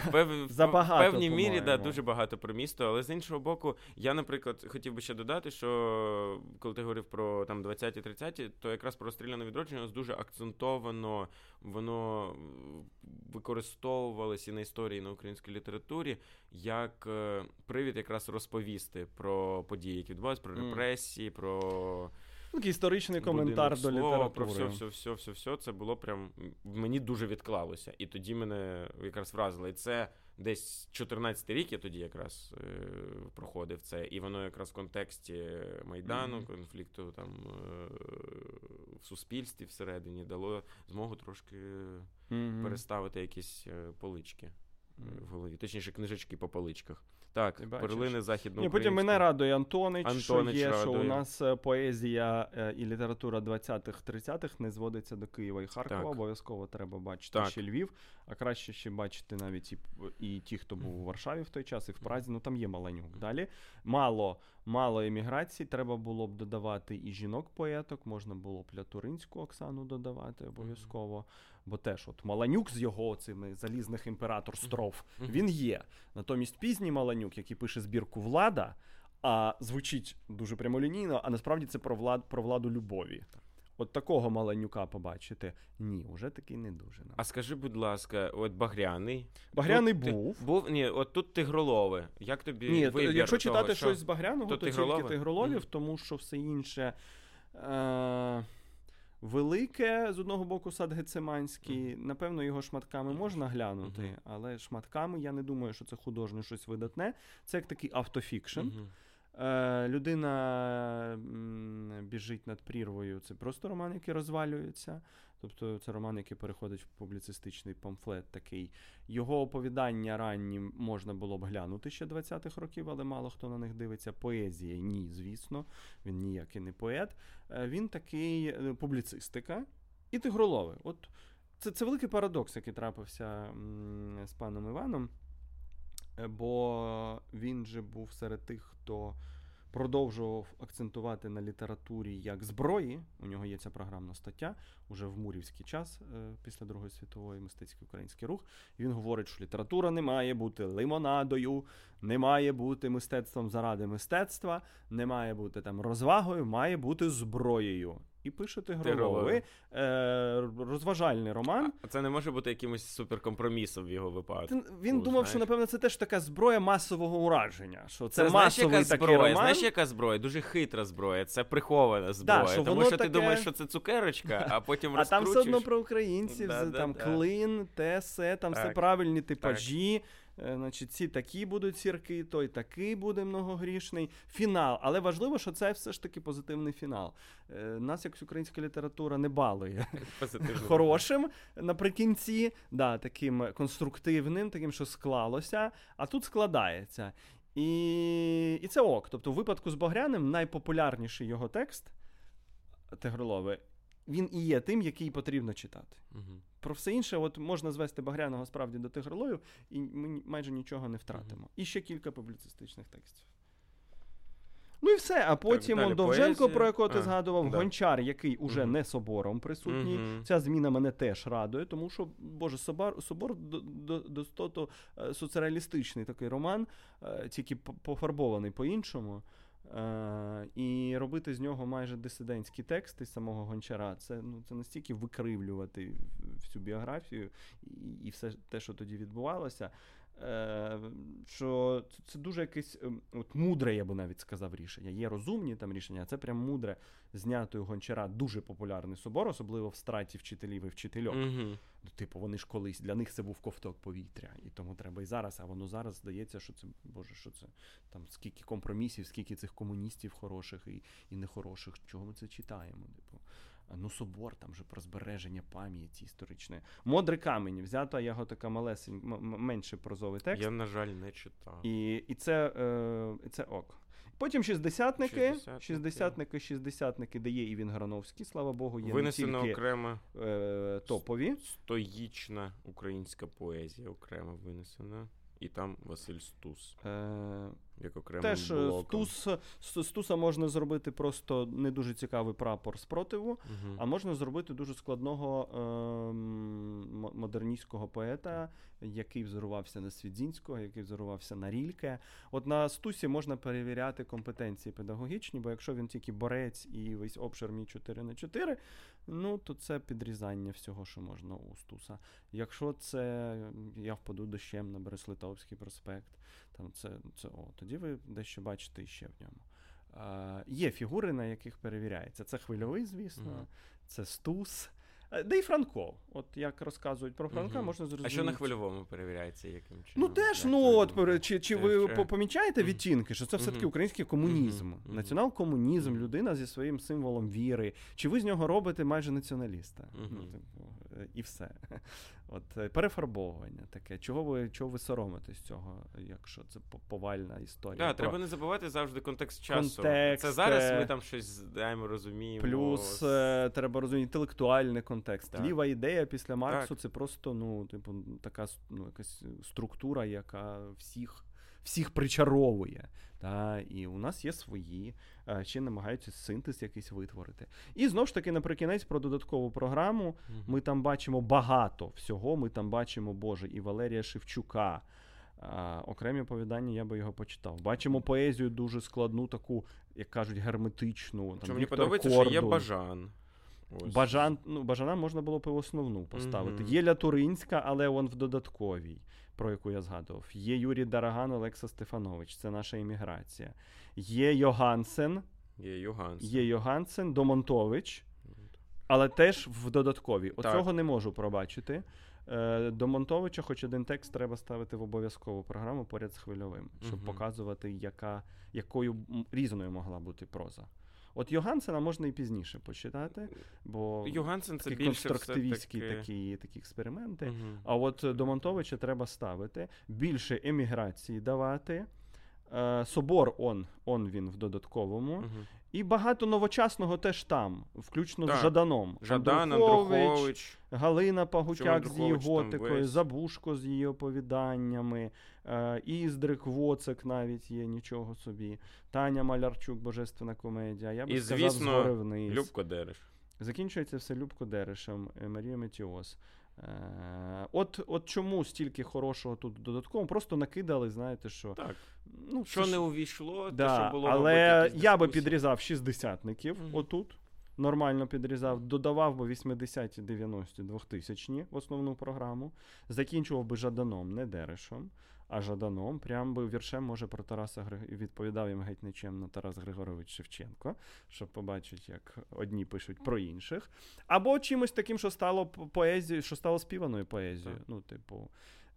певній мірі, дуже багато про місто, але з іншого боку, я, наприклад, хотів би ще додати, що коли ти говорив про там 20-30-ті, то якраз про «Стріляне відродження» дуже акцентовано, воно використовувалося і на історії, і на українській літературі, як привід якраз розповісти про події, які відбувалися, про репресії, про... Такий історичний коментар до літератури. Про все. Це було прям... Мені дуже відклалося. І тоді мене якраз вразило. І це десь 14-й рік я тоді якраз проходив це. І воно якраз в контексті Майдану, конфлікту там в суспільстві всередині дало змогу трошки переставити якісь полички в голові. Точніше, книжечки по поличках. Так, перлини західноукраїнської. Потім мене радує Антонич, що у нас поезія і література 20-х-30-х не зводиться до Києва і Харкова. Обов'язково треба бачити ще Львів, а краще ще бачити навіть і ті, хто був у Варшаві в той час, і в Празі. Там є Маланюк. Далі мало еміграцій, треба було б додавати і жінок-поеток, можна було б Лятуринську Оксану додавати обов'язково. Бо теж Маланюк з його цими залізних імператор-строф, він є. Натомість пізній Маланюк, який пише збірку «Влада», а звучить дуже прямолінійно, а насправді це про владу любові. От такого Маланюка побачити. Ні, уже такий не дуже. А скажи, будь ласка, от Багряний. Багряний був. Ні, от тут Тигролови. Як тобі вибір? Якщо читати щось з Багряного, то тільки Тигроловів, тому що все інше... велике, з одного боку, сад Гециманський. Напевно, його шматками можна глянути, але шматками я не думаю, що це художнє щось видатне. Це як такий автофікшн. Людина біжить над прірвою. Це просто роман, який розвалюється. Тобто це роман, який переходить в публіцистичний памфлет такий. Його оповідання ранні можна було б глянути ще 20-х років, але мало хто на них дивиться. Поезія – ні, звісно. Він ніякий не поет. Він такий публіцистика і тигролови. От це великий парадокс, який трапився з паном Іваном. Бо він же був серед тих, хто продовжував акцентувати на літературі як зброї. У нього є ця програмна стаття, уже в мурівський час, після Другої світової, мистецький український рух. І він говорить, що література не має бути лимонадою, не має бути мистецтвом заради мистецтва, не має бути там розвагою, має бути зброєю. І пише Тигролови. Розважальний роман. А це не може бути якимось суперкомпромісом в його випадку. Він думав, що, напевно, це теж така зброя масового ураження. Що це масовий такий роман. Знаєш, яка зброя? Дуже хитра зброя. Це прихована зброя. Тому що ти думаєш, що це цукерочка, а потім розкручуєш. А там все одно про українців. Там клин, те, се, там все правильні типажі. Значить, ці такі будуть сірки, той такий буде многогрішний. Фінал. Але важливо, що це все ж таки позитивний фінал. Нас, як українська література, не балує хорошим наприкінці, таким конструктивним, таким, що склалося, а тут складається. І це ок. Тобто, в випадку з Багряним найпопулярніший його текст Тигролови, він і є тим, який потрібно читати. Про все інше, от можна звести Багряного справді до Тигроловів, і ми майже нічого не втратимо. І ще кілька публіцистичних текстів. Ну і все, а потім так, Довженко, поезія. про якого ти згадував, Гончар, який уже не собором присутній. Ця зміна мене теж радує, тому що, Боже, собор достото соцреалістичний такий роман, тільки пофарбований по-іншому. І робити з нього майже дисидентські тексти самого Гончара, це настільки викривлювати всю біографію і все те, що тоді відбувалося, що це дуже якесь мудре, я би навіть сказав, рішення. Є розумні там рішення, а це прям мудре, знятою Гончара дуже популярний собор, особливо в страті вчителів і вчительок. Типу, вони ж колись, для них це був ковток повітря, і тому треба і зараз, а воно зараз здається, що це, Боже, що це, там, скільки компромісів, скільки цих комуністів хороших і нехороших, чого ми це читаємо, типу. Ну, собор, там же про збереження пам'яті історичної. «Модрий камінь» взято, його така менший прозовий текст. Я, на жаль, не читав. І це ок. Потім шістдесятники, де є і він Грановський, слава Богу, є винесено не тільки окремо топові. Стоїчна українська поезія окремо винесена. І там Василь Стус. Як окремим теж блоком. З Стуса можна зробити просто не дуже цікавий прапор спротиву, а можна зробити дуже складного модерністського поета, який взорувався на Свідзінського, який взорувався на Рільке. От на Стусі можна перевіряти компетенції педагогічні, бо якщо він тільки борець і весь обшир мій 4х4, ну, то це підрізання всього, що можна у Стуса. Якщо це «Я впаду дощем на Береслетовський проспект», там тоді ви дещо бачите іще в ньому. Є фігури, на яких перевіряється. Це Хвильовий, звісно, це Стус. Де й Франко. От як розказують про Франка, можна зрозуміти. А що на Хвильовому перевіряється яким чином? Ну теж, чи ви помічаєте відтінки, що це все-таки український комунізм, націонал-комунізм, людина зі своїм символом віри. Чи ви з нього робите майже націоналіста? І все. От перефарбовування таке. Чого ви соромитесь цього, якщо це повальна історія? Треба не забувати завжди контекст часу. Це зараз ми там щось знаємо, розуміємо. Плюс треба розуміти інтелектуальний контекст. Так. Ліва ідея після Марксу це просто така якась структура, яка всіх причаровує. І у нас є свої, ще намагаються синтез якийсь витворити. І знову ж таки, наприкінець про додаткову програму. Ми там бачимо багато всього. Ми там бачимо, Боже, і Валерія Шевчука. Окремі оповідання, я би його почитав. Бачимо поезію дуже складну, таку, як кажуть, герметичну. Мені подобається, що є Бажан. Бажана можна було б і в основну поставити. Є Лятуринська, але он в додатковій, про яку я згадував. Є Юрій Дараган, Олекса Стефанович, це наша імміграція. Є Йогансен, Домонтович, Але теж в додатковій. Так. Оцього не можу пробачити. До Монтовича хоч один текст треба ставити в обов'язкову програму поряд з хвильовим, щоб показувати, якою різною могла бути проза. От Йогансена можна і пізніше почитати, бо Йогансен це такі більше конструктивістські такі експерименти. А от до Монтовича треба ставити, більше еміграції давати, собор він в додатковому, і багато новочасного теж там, включно з Жаданом. Жадан, Андрухович, Галина Пагутяк з її готикою, Забушко з її оповіданнями, Іздрик, Воцик навіть є, нічого собі, Таня Малярчук, Божественна комедія, я би сказав, згори вниз. Любко Дереш. Закінчується все Любко Дерешем, Марія Метіос. От чому стільки хорошого тут додатково, просто накидали, знаєте, що... Так. Ну, що не увійшло, да, те, що було, але я би підрізав 60-ників отут, нормально підрізав, додавав би 80-ті, 90-ті, 2000-ні в основну програму, закінчував би Жаданом, не Дерешем, а Жаданом, прям би віршем, може, про Тараса відповідав їм геть нечемно Тарас Григорович Шевченко, щоб побачити, як одні пишуть про інших, або чимось таким, що стало поезією, що стало співаною поезією, ну, типу,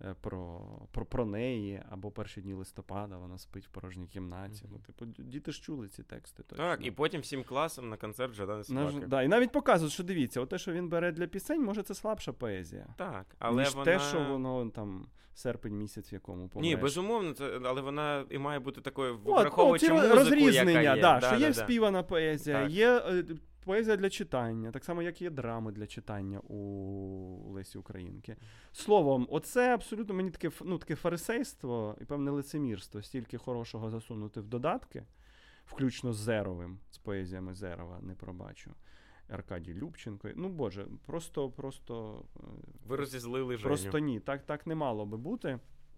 про неї, або перші дні листопада, вона спить в порожній кімнаті. Ну, типу, діти ж чули ці тексти. Точно. Так, і потім всім класом на концерт Жадана Собаки. Да, і навіть показують, що дивіться, те, що він бере для пісень, може це слабша поезія. Так, але ніж вона... те, що воно там серпень місяць, в якому помреш. Ні, безумовно, але вона і має бути такою, враховуючи музику, розрізнення, яка є. Що є співана поезія, є поезія для читання, так само, як є драми для читання у Лесі Українки. Словом, оце абсолютно мені таке фарисейство і певне лицемірство, стільки хорошого засунути в додатки, включно з Зеровим, з поезіями Зерова, не пробачу. Аркадій Любченко. Ну, Боже, просто... Ви розізлили Женю. Просто ні, так не мало би бути.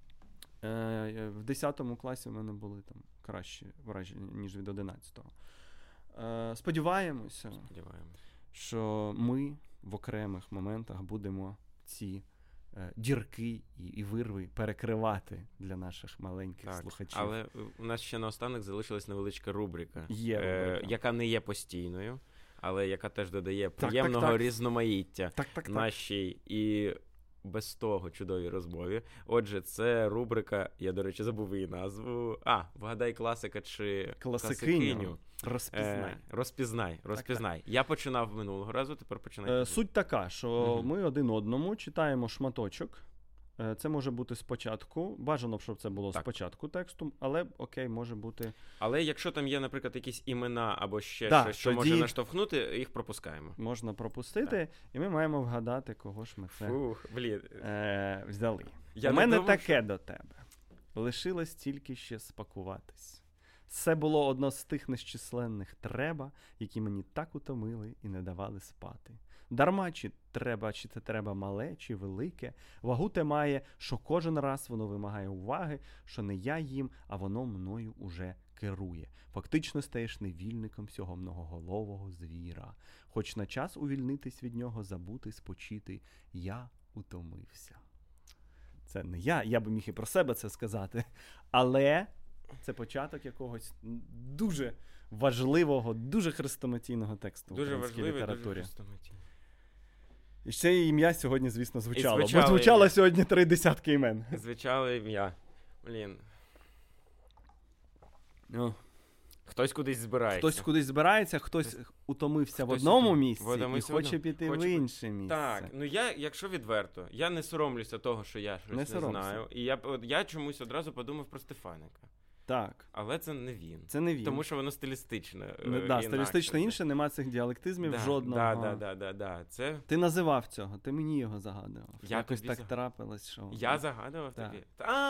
В 10 класі в мене були там кращі враження, ніж від 11-го. Сподіваємося, що ми в окремих моментах будемо ці дірки і вирви перекривати для наших маленьких слухачів. Але у нас ще наостанок залишилась невеличка рубрика, яка не є постійною, але яка теж додає приємного різноманіття нашій і без того чудовій розмові. Отже, це рубрика, я, до речі, забув її назву. Вгадай класика чи класикиню. Розпізнай. Так. Я починав минулого разу, тепер починай. Суть така, що ми один одному читаємо шматочок. Це може бути спочатку. Бажано, щоб це було спочатку тексту, але окей, може бути... Але якщо там є, наприклад, якісь імена або ще щось, що може наштовхнути, їх пропускаємо. Можна пропустити, і ми маємо вгадати, кого ж ми це взяли. У мене таке до тебе. Лишилось тільки ще спакуватись. Це було одно з тих нещисленних треба, які мені так утомили і не давали спати. Дарма, чи це треба мале, чи велике, вагу те має, що кожен раз воно вимагає уваги, що не я їм, а воно мною уже керує. Фактично стаєш невільником цього многоголового звіра. Хоч на час увільнитись від нього, забути, спочити, я утомився. Це не я би міг і про себе це сказати, але це початок якогось дуже важливого, дуже хрестоматійного тексту в українській літературі. Дуже хрестоматійний. І ще ім'я сьогодні, звісно, звучало. Бо звучало сьогодні 3 десятки імен. Звучало ім'я. Хтось кудись збирається. Хтось утомився в одному місці і хоче піти в інше місце. Так, якщо відверто, я не соромлюся того, що я щось не знаю. І я чомусь одразу подумав про Стефаника. Так. Але це не він. Тому що воно стилістично. Стилістично інше, нема цих діалектизмів жодного. Це... Ти називав цього, ти мені його загадував. Якось так трапилось, що... Я загадував тобі?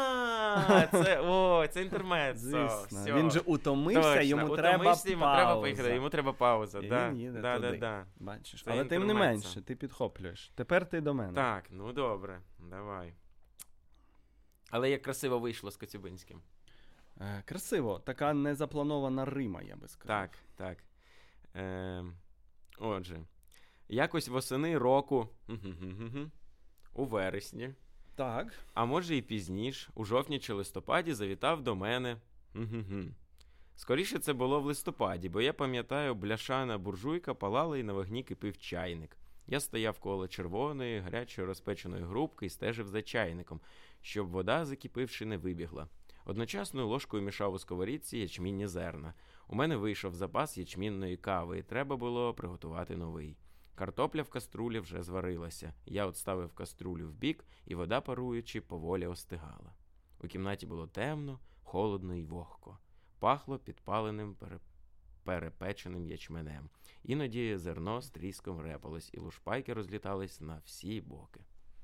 Це інтермеццо. Звісно. Він же утомився, йому треба пауза. Йому треба пауза. І він їде туди. Бачиш. Але тим не менше, ти підхоплюєш. Тепер ти до мене. Так, добре, давай. Але як красиво вийшло з Коцюбинським. Красиво. Така незапланована рима, я би сказав. Так. Отже. Якось восени року, у вересні, а може і пізніше, у жовтні чи листопаді завітав до мене Скоріше це було в листопаді, бо я пам'ятаю, бляшана буржуйка палала і на вогні кипів чайник. Я стояв коло червоної, гарячої розпеченої грубки і стежив за чайником, щоб вода, закипівши, не вибігла. Одночасно ложкою мішав у сковорідці ячмінні зерна. У мене вийшов запас ячмінної кави, і треба було приготувати новий. Картопля в каструлі вже зварилася. Я отставив каструлю вбік, і вода, паруючи, поволі остигала. У кімнаті було темно, холодно і вогко. Пахло підпаленим перепеченим ячменем. Іноді зерно з тріском репалось, і лушпайки розлітались на всі боки.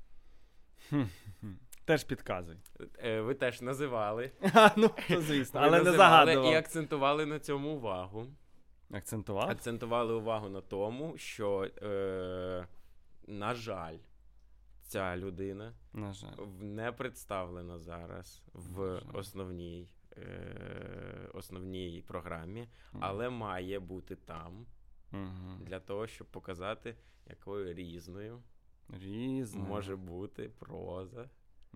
Теж підказуй. Ви теж називали. Ну, звісно, але не загадував. І акцентували на цьому увагу. Акцентував? Акцентували увагу на тому, що, на жаль, ця людина не представлена зараз в основній програмі, але має бути там для того, щоб показати, якою різною може бути проза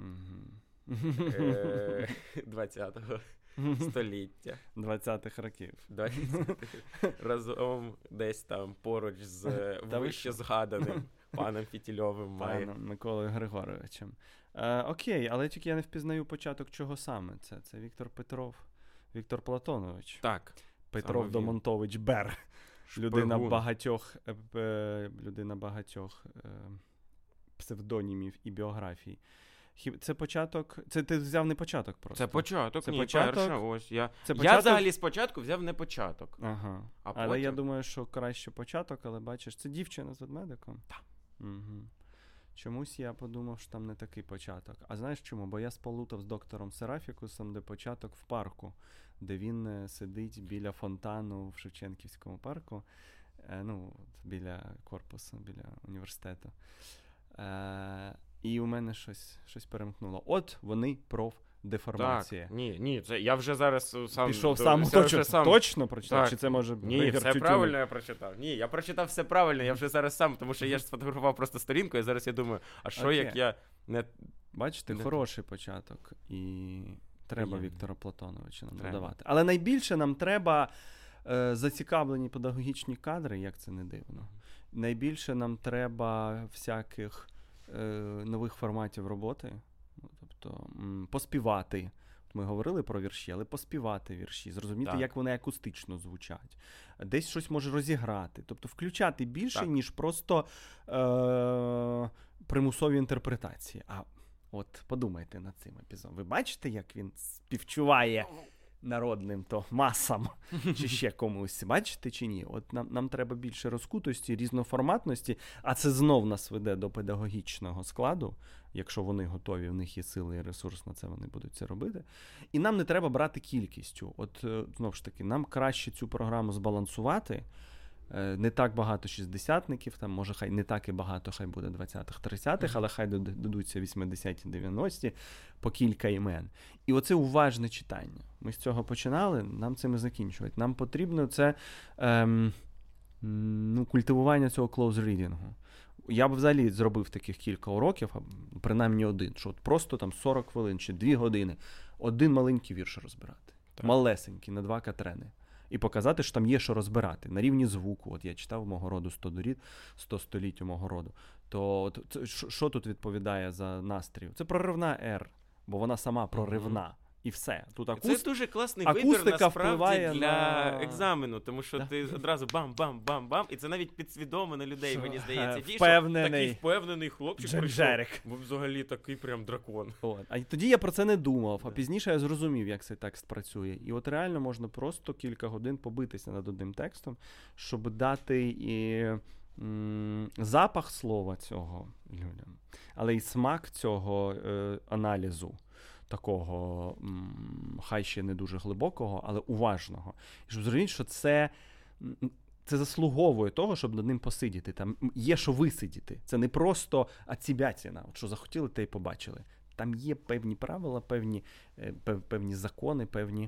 20-го століття. 20-х років. Разом десь там поруч з вище згаданим паном Фітільовим паном Миколою Григоровичем. Окей, але тільки я не впізнаю початок чого саме. Це Віктор Петров, Віктор Платонович. Так. Петров Домонтович Бер. Людина багатьох псевдонімів і біографій. Це початок... Це ти взяв не початок просто? Це початок, перша. Ось я взагалі спочатку взяв не початок. Ага. Але потім... я думаю, що краще початок, але бачиш, це дівчина з ведмедиком? Так. Угу. Чомусь я подумав, що там не такий початок. А знаєш чому? Бо я сполутав з доктором Серафікусом, де початок в парку, де він сидить біля фонтану в Шевченківському парку, біля корпусу, біля університету. І у мене щось перемкнуло. От вони профдеформація. Так, ні, це я вже зараз сам... Пішов сам точно прочитав? Так. Чи це може... Ні, все правильно я прочитав. Ні, я прочитав все правильно, я вже зараз сам, тому що я ж сфотографував просто сторінку, і зараз я думаю, а що як я не... Бачите, хороший початок, і треба Віктора Платоновича нам додавати. Але найбільше нам треба зацікавлені педагогічні кадри, як це не дивно. Найбільше нам треба всяких нових форматів роботи, тобто поспівати. Ми говорили про вірші, але поспівати вірші, зрозуміти, як вони акустично звучать. Десь щось може розіграти. Тобто включати більше, ніж просто примусові інтерпретації. А от подумайте над цим епізодом. Ви бачите, як він співчуває народним то масам чи ще комусь. Бачите чи ні? От нам треба більше розкутості, різноформатності, а це знов нас веде до педагогічного складу. Якщо вони готові, в них є сили і ресурс на це, вони будуть це робити. І нам не треба брати кількістю. От, знову ж таки, нам краще цю програму збалансувати. Не так багато шістдесятників, там, може, хай не так і багато, хай буде 20-х, 30-х, але хай додадуться 80-ті, 90-ті, по кілька імен. І оце уважне читання. Ми з цього починали, нам цим і закінчувати. Нам потрібно це культивування цього close-reading. Я б взагалі зробив таких кілька уроків, принаймні один, що от просто там 40 хвилин чи 2 години один маленький вірш розбирати. Так. Малесенький, на 2 катрени. І показати, що там є що розбирати. На рівні звуку. От я читав мого роду 100 століть у мого роду. То що тут відповідає за настрій? Це проривна R, бо вона сама проривна. І все. Тут це дуже класний вибір, насправді, для екзамену, тому що ти одразу бам-бам-бам-бам, і це навіть підсвідомо на людей, мені здається. Такий впевнений хлопчик прийшов. Взагалі такий прям дракон. А тоді я про це не думав, а пізніше я зрозумів, як цей текст працює. І от реально можна просто кілька годин побитися над одним текстом, щоб дати і запах слова цього людям, але й смак цього аналізу. Такого, хай ще не дуже глибокого, але уважного. І щоб зрозуміти, що це заслуговує того, щоб над ним посидіти. Там є що висидіти. Це не просто ціна, що захотіли, те й побачили. Там є певні правила, певні закони, певні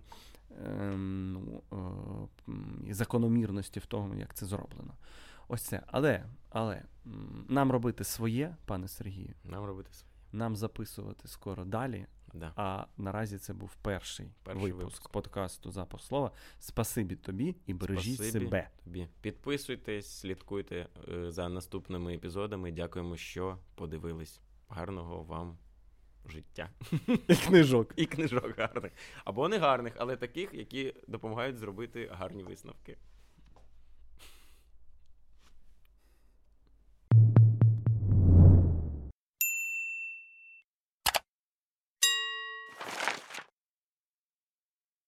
закономірності в тому, як це зроблено. Ось це. Але нам робити своє, пане Сергію. Нам робити своє. Нам записувати скоро далі. Да. А наразі це був перший випуск подкасту «Запах слова». Спасибі тобі і бережіть себе. Тобі. Підписуйтесь, слідкуйте за наступними епізодами. Дякуємо, що подивились. Гарного вам життя. І книжок. І книжок гарних. Або не гарних, але таких, які допомагають зробити гарні висновки.